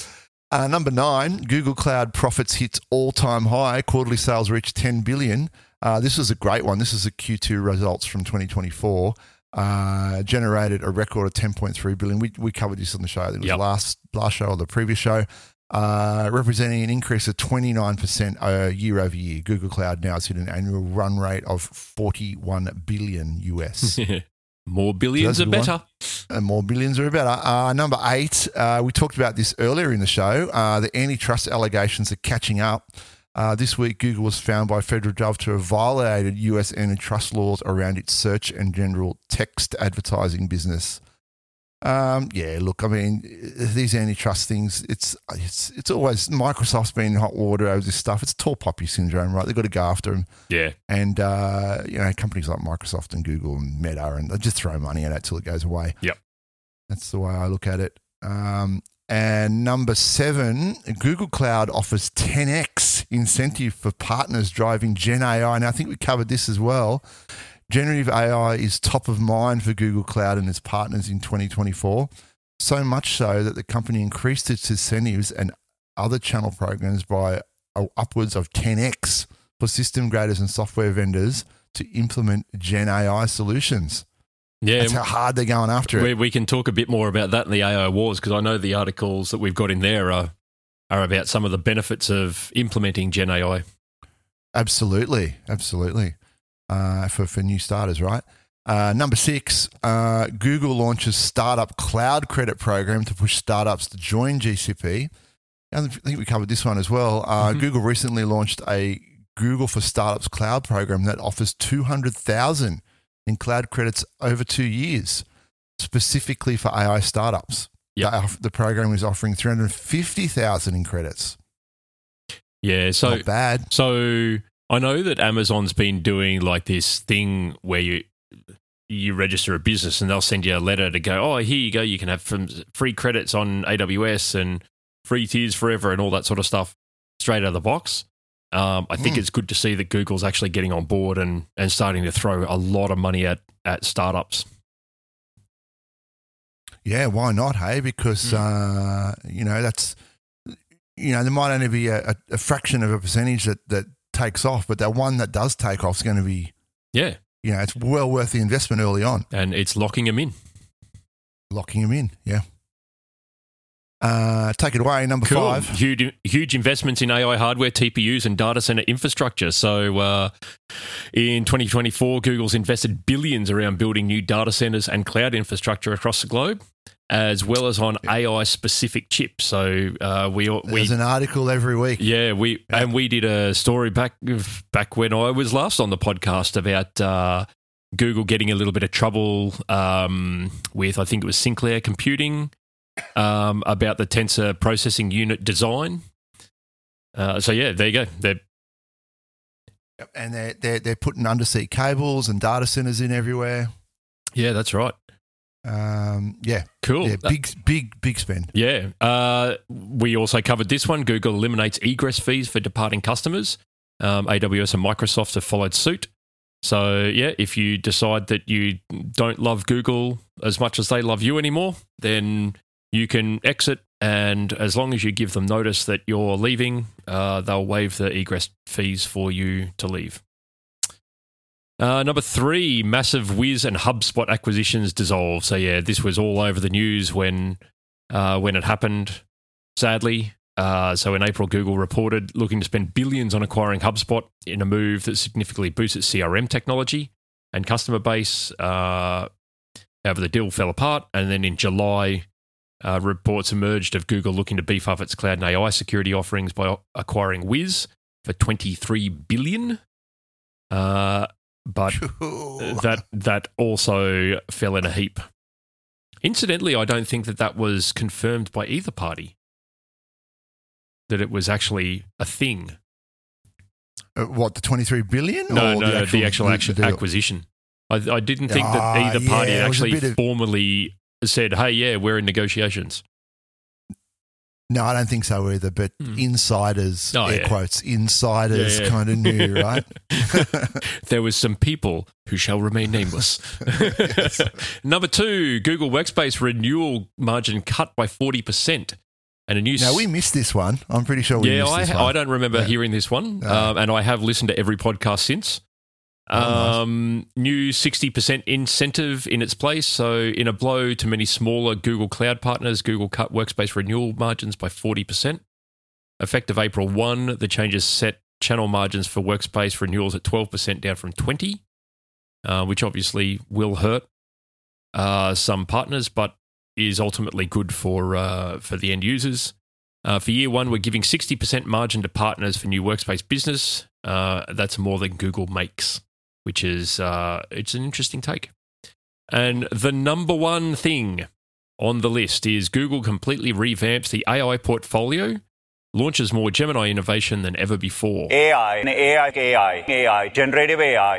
Yeah. Number 9, Google Cloud profits hits all-time high. Quarterly sales reached $10 billion. This was a great one. This is the Q2 results from 2024. Generated a record of 10.3 billion. We covered this on the show. I think it was last show or the previous show. Representing an increase of 29% year over year. Google Cloud now is at an annual run rate of 41 billion US. More billions are better. And more billions are better. Number 8, we talked about this earlier in the show. The antitrust allegations are catching up. This week, Google was found by federal judge to have violated US antitrust laws around its search and general text advertising business. Look, I mean, these antitrust things, it's always, Microsoft's been in hot water over this stuff. It's tall poppy syndrome, right? They've got to go after them. Yeah. And, companies like Microsoft and Google and Meta, and they just throw money at it till it goes away. Yep. That's the way I look at it. And number 7, Google Cloud offers 10x incentive for partners driving Gen AI. Now, I think we covered this as well. Generative AI is top of mind for Google Cloud and its partners in 2024, so much so that the company increased its incentives and other channel programs by upwards of 10x for system graders and software vendors to implement Gen AI solutions. Yeah, that's how hard they're going after it. We can talk a bit more about that in the AI Wars, because I know the articles that we've got in there are about some of the benefits of implementing Gen AI. Absolutely. For new starters, right? Number 6, Google launches startup cloud credit program to push startups to join GCP. I think we covered this one as well. Google recently launched a Google for Startups cloud program that offers $200,000 in cloud credits over 2 years, specifically for AI startups. Yep. The program is offering $350,000 in credits. Yeah, so not bad. So I know that Amazon's been doing like this thing where you register a business and they'll send you a letter to go, oh, here you go, you can have free credits on AWS and free tiers forever and all that sort of stuff straight out of the box. I think it's good to see that Google's actually getting on board and starting to throw a lot of money at startups. Yeah, why not, hey? Because, that's, there might only be a fraction of a percentage that takes off, but that one that does take off is going to be, it's well worth the investment early on. And it's locking them in. Yeah. Take it away, number 5. Huge investments in AI hardware, TPUs, and data center infrastructure. So in 2024, Google's invested billions around building new data centers and cloud infrastructure across the globe, as well as on AI-specific chips. So there's an article every week. Yeah, we did a story back when I was last on the podcast about Google getting a little bit of trouble with, I think it was Sinclair Computing, about the tensor processing unit design. There you go. They're putting undersea cables and data centers in everywhere. Yeah, that's right. Cool. Yeah, big spend. Yeah. We also covered this one. Google eliminates egress fees for departing customers. AWS and Microsoft have followed suit. So, if you decide that you don't love Google as much as they love you anymore, then you can exit, and as long as you give them notice that you're leaving, they'll waive the egress fees for you to leave. Number 3, massive Wiz and HubSpot acquisitions dissolve. So this was all over the news when it happened, sadly. So in April, Google reported looking to spend billions on acquiring HubSpot in a move that significantly boosts its CRM technology and customer base. However, the deal fell apart, and then in July, reports emerged of Google looking to beef up its cloud and AI security offerings by acquiring Wiz for $23 billion. But that also fell in a heap. Incidentally, I don't think that was confirmed by either party, that it was actually a thing. What, the $23 billion? No, the actual acquisition. I didn't think that either party actually formally said, hey, we're in negotiations. No, I don't think so either, but insiders, quotes, insiders kind of knew, right? There was some people who shall remain nameless. Yes. Number 2, Google Workspace renewal margin cut by 40%. And a new Now, we missed this one. I'm pretty sure we missed this one. I don't remember hearing this one, and I have listened to every podcast since. New 60% incentive in its place. So, in a blow to many smaller Google Cloud partners, Google cut Workspace renewal margins by 40%. Effective April 1, the changes set channel margins for Workspace renewals at 12%, down from 20%, which obviously will hurt some partners, but is ultimately good for the end users. For year one, we're giving 60% margin to partners for new Workspace business. That's more than Google makes, which is it's an interesting take. And the number one thing on the list is Google completely revamps the AI portfolio, launches more Gemini innovation than ever before. AI, generative AI.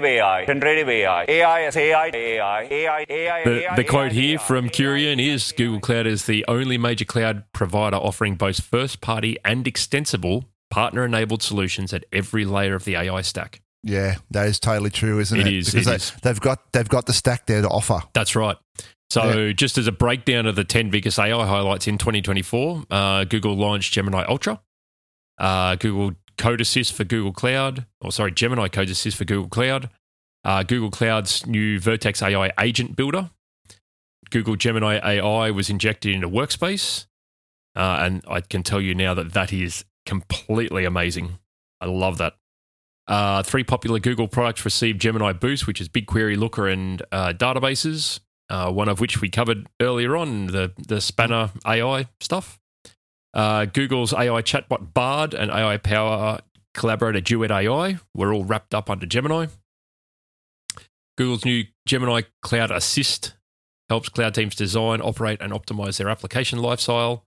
The quote here from Kurian is, Google Cloud is the only major cloud provider offering both first-party and extensible partner-enabled solutions at every layer of the AI stack. Yeah, that is totally true, isn't it? It is. Because they've got the stack there to offer. That's right. So just as a breakdown of the 10 biggest AI highlights in 2024, Google launched Gemini Ultra, Google Code Assist for Google Cloud, Gemini Code Assist for Google Cloud, Google Cloud's new Vertex AI Agent Builder, Google Gemini AI was injected into Workspace, and I can tell you now that is completely amazing. I love that. 3 popular Google products received Gemini Boost, which is BigQuery, Looker, and databases. One of which we covered earlier on, the Spanner AI stuff. Google's AI chatbot Bard and AI Power collaborator Duet AI were all wrapped up under Gemini. Google's new Gemini Cloud Assist helps cloud teams design, operate, and optimize their application life cycle.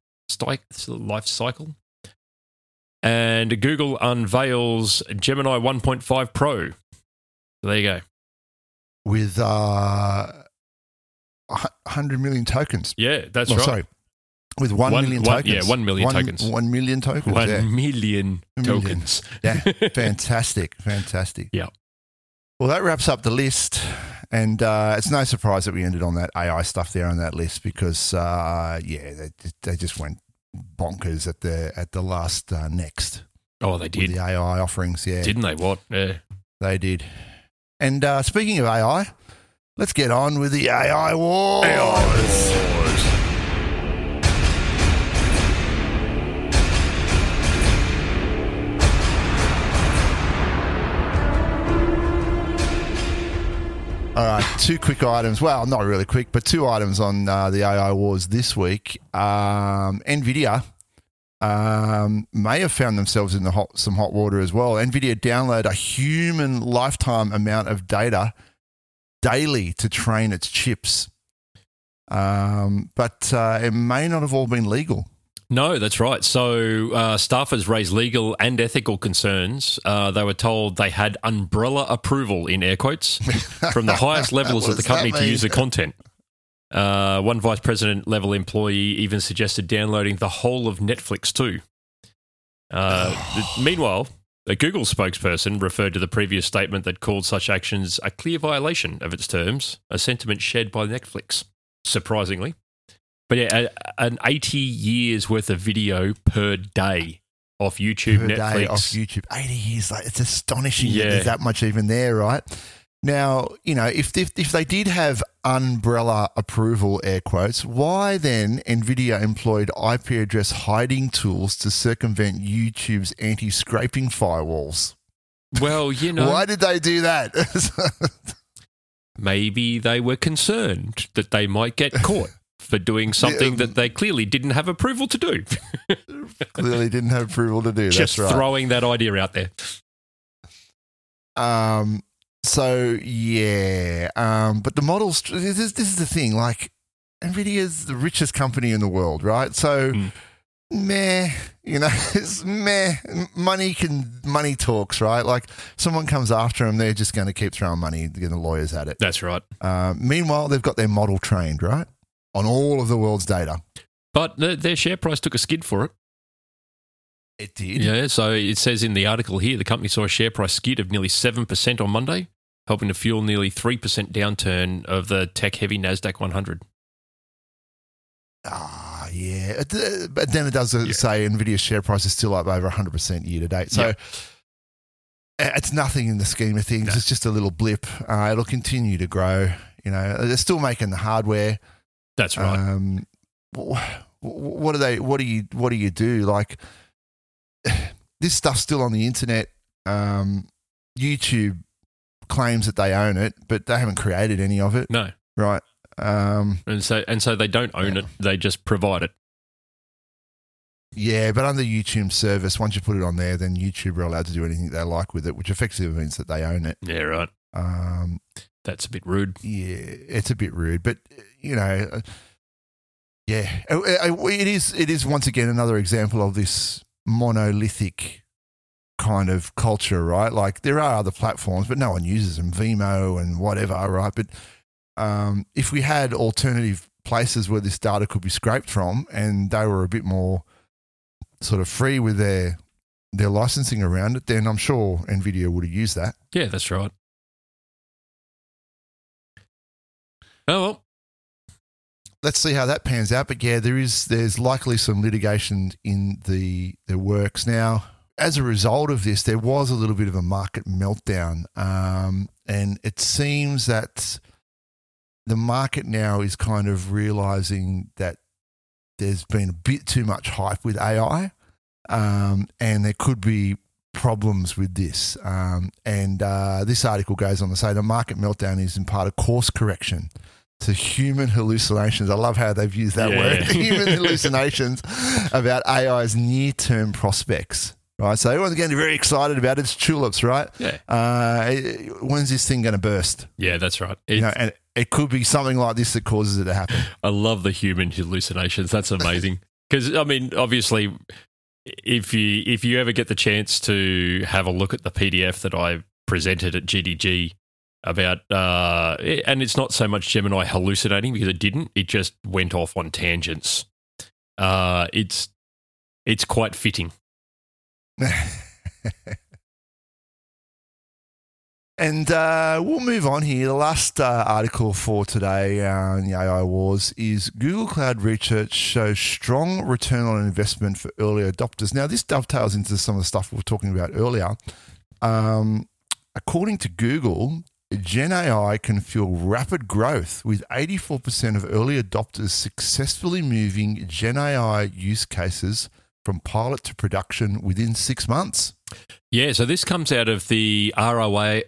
And Google unveils Gemini 1.5 Pro. So there you go. With 100 million tokens. Yeah, that's right. Sorry. With 1 million tokens. Yeah, 1 million tokens. 1 million tokens. 1 million tokens. Yeah, fantastic. Yeah. Well, that wraps up the list. And it's no surprise that we ended on that AI stuff there on that list because, they just went bonkers at the last Next. Oh, they did. With the AI offerings, yeah. Didn't they? What? Yeah. They did. And speaking of AI, let's get on with the AI wars. All right, 2 quick items. Well, not really quick, but 2 items on the AI wars this week. NVIDIA may have found themselves in some hot water as well. NVIDIA download a human lifetime amount of data daily to train its chips. But it may not have all been legal. No, that's right. So staffers raised legal and ethical concerns. They were told they had umbrella approval, in air quotes, from the highest levels of the company to use the content. One vice president level employee even suggested downloading the whole of Netflix too. Meanwhile, a Google spokesperson referred to the previous statement that called such actions a clear violation of its terms, a sentiment shared by Netflix, surprisingly. But yeah, an 80 years worth of video per day off YouTube, Netflix. Day off YouTube. 80 years, it's astonishing that there's that much even there, right? Now, if they did have umbrella approval, air quotes, why then NVIDIA employed IP address hiding tools to circumvent YouTube's anti-scraping firewalls? Well, why did they do that? Maybe they were concerned that they might get caught for doing something that they clearly didn't have approval to do. Clearly didn't have approval to do. Just that's right. Throwing that idea out there. So yeah, but the models. This is the thing. Like, NVIDIA is the richest company in the world, right? So, it's meh. Money talks, right? Like, someone comes after them, they're just going to keep throwing money, getting the lawyers at it. That's right. Meanwhile, they've got their model trained, right, on all of the world's data. But their share price took a skid for it. It did. Yeah, so it says in the article here, the company saw a share price skid of nearly 7% on Monday, helping to fuel nearly 3% downturn of the tech-heavy NASDAQ 100. Yeah. But then it does say NVIDIA's share price is still up over 100% year to date. So it's nothing in the scheme of things. No. It's just a little blip. It'll continue to grow. You know, they're still making the hardware. That's right. What do you do? Like, this stuff's still on the internet. YouTube claims that they own it, but they haven't created any of it. No. Right. And so they don't own it. They just provide it. Yeah, but under YouTube's service, once you put it on there, then YouTube are allowed to do anything they like with it, which effectively means that they own it. Yeah, right. That's a bit rude. Yeah, it's a bit rude, but you know, yeah, it is once again another example of this monolithic kind of culture, right? Like, there are other platforms, but no one uses them, Vimeo and whatever, right? But if we had alternative places where this data could be scraped from, and they were a bit more sort of free with their licensing around it, then I'm sure NVIDIA would have used that. Yeah, that's right. Oh, well. Let's see how that pans out. But yeah, there's likely some litigation in the works now. As a result of this, there was a little bit of a market meltdown, and it seems that the market now is kind of realizing that there's been a bit too much hype with AI, and there could be problems with this. This article goes on to say the market meltdown is in part a course correction to human hallucinations. I love how they've used that word, human hallucinations about AI's near-term prospects. Right, so everyone's getting very excited about it. It's tulips, right? Yeah. When's this thing going to burst? Yeah, that's right. And it could be something like this that causes it to happen. I love the human hallucinations. That's amazing. Because, I mean, obviously, if you ever get the chance to have a look at the PDF that I presented at GDG about, and it's not so much Gemini hallucinating, because it didn't. It just went off on tangents. It's quite fitting. And we'll move on here. The last article for today in the AI Wars is Google Cloud Research shows strong return on investment for early adopters. Now, this dovetails into some of the stuff we were talking about earlier. According to Google, Gen AI can fuel rapid growth, with 84% of early adopters successfully moving Gen AI use cases from pilot to production within 6 months. Yeah, so this comes out of the ROI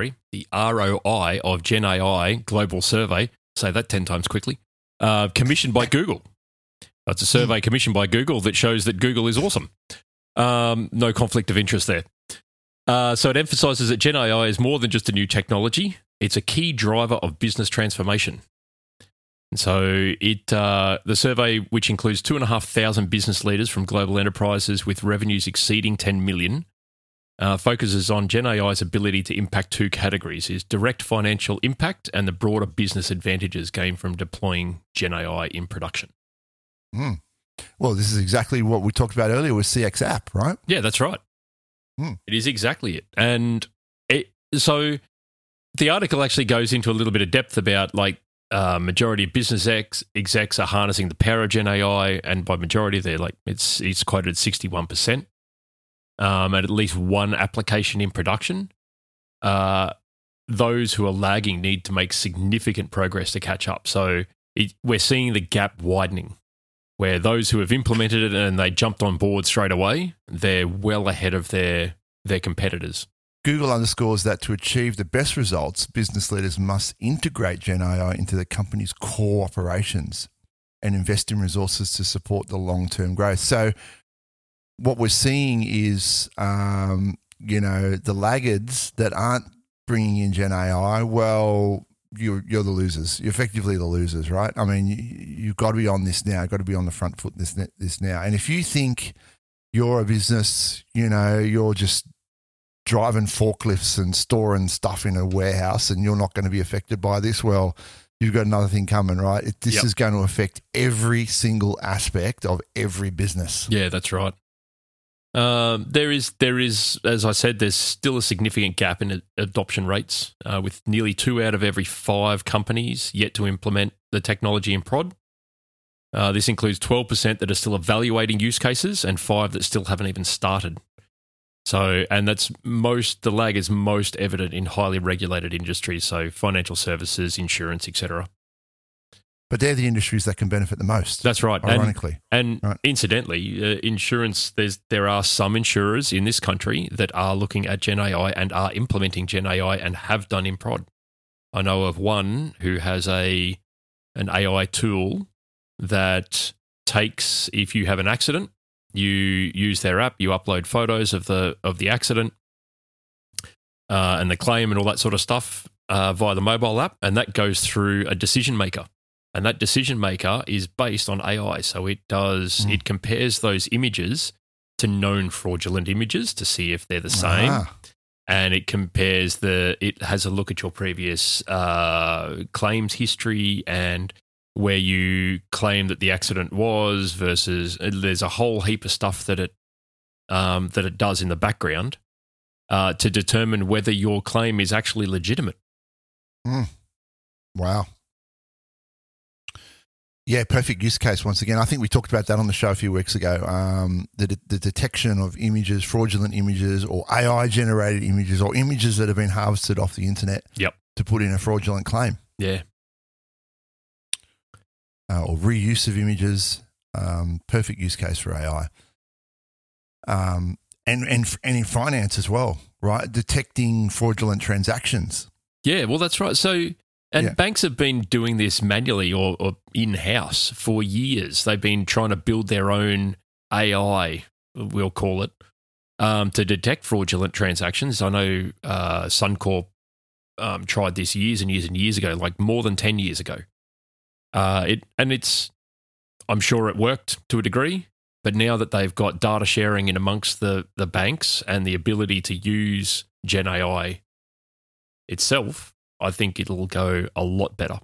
of Gen AI global survey. Say that 10 times quickly. Commissioned by Google. It's a survey commissioned by Google that shows that Google is awesome. No conflict of interest there. So it emphasizes that Gen AI is more than just a new technology. It's a key driver of business transformation. And so the survey, which includes 2,500 business leaders from global enterprises with revenues exceeding 10 million, focuses on Gen AI's ability to impact two categories: is direct financial impact and the broader business advantages gained from deploying Gen AI in production. Well, this is exactly what we talked about earlier with CX App, right? Yeah, that's right. It is exactly it. And so the article actually goes into a little bit of depth about, like, majority of business execs are harnessing the power of Gen AI, and by majority, they're like, it's quoted 61%. At least one application in production. Those who are lagging need to make significant progress to catch up. So we're seeing the gap widening, where those who have implemented it and they jumped on board straight away, they're well ahead of their competitors. Google underscores that to achieve the best results, business leaders must integrate Gen AI into the company's core operations and invest in resources to support the long-term growth. So what we're seeing is, the laggards that aren't bringing in Gen AI, well, you're the losers. You're effectively the losers, right? I mean, you've got to be on this now. You've got to be on the front foot this now. And if you think you're a business, you're just driving forklifts and storing stuff in a warehouse and you're not going to be affected by this, well, you've got another thing coming, right? This is going to affect every single aspect of every business. Yeah, that's right. There is, as I said, there's still a significant gap in adoption rates, with nearly 2 out of every 5 companies yet to implement the technology in prod. This includes 12% that are still evaluating use cases and 5 that still haven't even started. So, and the lag is most evident in highly regulated industries, so financial services, insurance, etc. But they're the industries that can benefit the most. That's right. Ironically. And right. Incidentally, insurance, there are some insurers in this country that are looking at Gen AI and are implementing Gen AI and have done in prod. I know of one who has an AI tool that takes, if you have an accident, you use their app, you upload photos of the accident and the claim and all that sort of stuff via the mobile app, and that goes through a decision maker. And that decision maker is based on AI. So it compares those images to known fraudulent images to see if they're the same. And it it has a look at your previous claims history and where you claim that the accident was versus there's a whole heap of stuff that it does in the background to determine whether your claim is actually legitimate. Wow. Yeah, perfect use case once again. I think we talked about that on the show a few weeks ago. The detection of images, fraudulent images or AI-generated images or images that have been harvested off the internet to put in a fraudulent claim. Yeah. Or reuse of images, perfect use case for AI. And in finance as well, right? Detecting fraudulent transactions. Yeah, well, that's right. So, banks have been doing this manually or in-house for years. They've been trying to build their own AI, we'll call it, to detect fraudulent transactions. I know Suncorp tried this years and years and years ago, like more than 10 years ago. I'm sure it worked to a degree, but now that they've got data sharing in amongst the banks and the ability to use Gen AI itself, I think it'll go a lot better.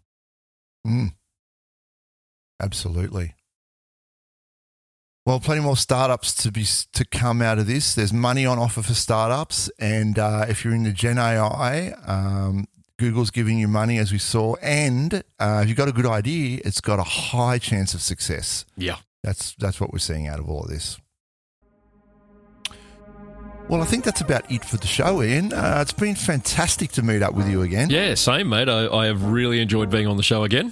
Absolutely. Well, plenty more startups to come out of this. There's money on offer for startups, and if you're into Gen AI, Google's giving you money, as we saw, and if you've got a good idea, it's got a high chance of success. Yeah. That's what we're seeing out of all of this. Well, I think that's about it for the show, Ian. It's been fantastic to meet up with you again. Yeah, same, mate. I have really enjoyed being on the show again.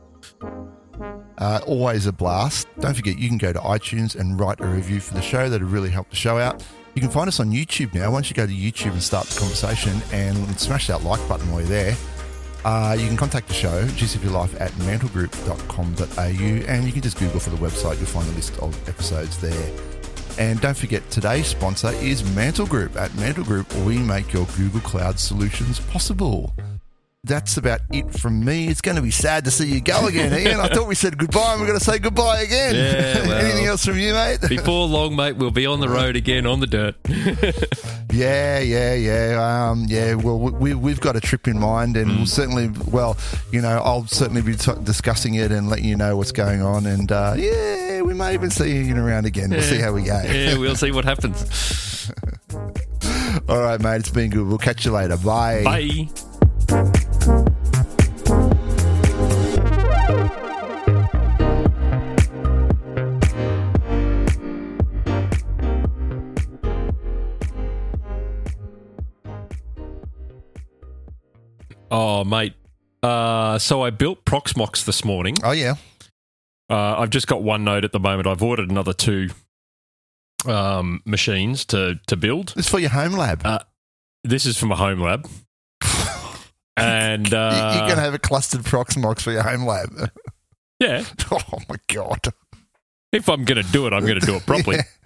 Always a blast. Don't forget, you can go to iTunes and write a review for the show. That'll really help the show out. You can find us on YouTube now. Once you go to YouTube and start the conversation and smash that like button while you're there, you can contact the show, gcplife@mantlegroup.com.au, and you can just Google for the website. You'll find a list of episodes there. And don't forget, today's sponsor is Mantle Group. At Mantle Group, we make your Google Cloud solutions possible. That's about it from me. It's going to be sad to see you go again, Ian. I thought we said goodbye and we're going to say goodbye again. Yeah, well, anything else from you, mate? Before long, mate, we'll be on the road again on the dirt. Yeah. Well, we've got a trip in mind, and we'll certainly, I'll certainly be discussing it and letting you know what's going on. And we may even see you around again. We'll see how we go. Yeah, we'll see what happens. All right, mate. It's been good. We'll catch you later. Bye. Bye. Oh, mate. So I built Proxmox this morning. Oh, yeah. I've just got one node at the moment. I've ordered another 2 machines to build. This is for your home lab. This is for my home lab. And you're going to have a clustered Proxmox for your home lab. Yeah. Oh, my God. If I'm going to do it, I'm going to do it properly. Yeah.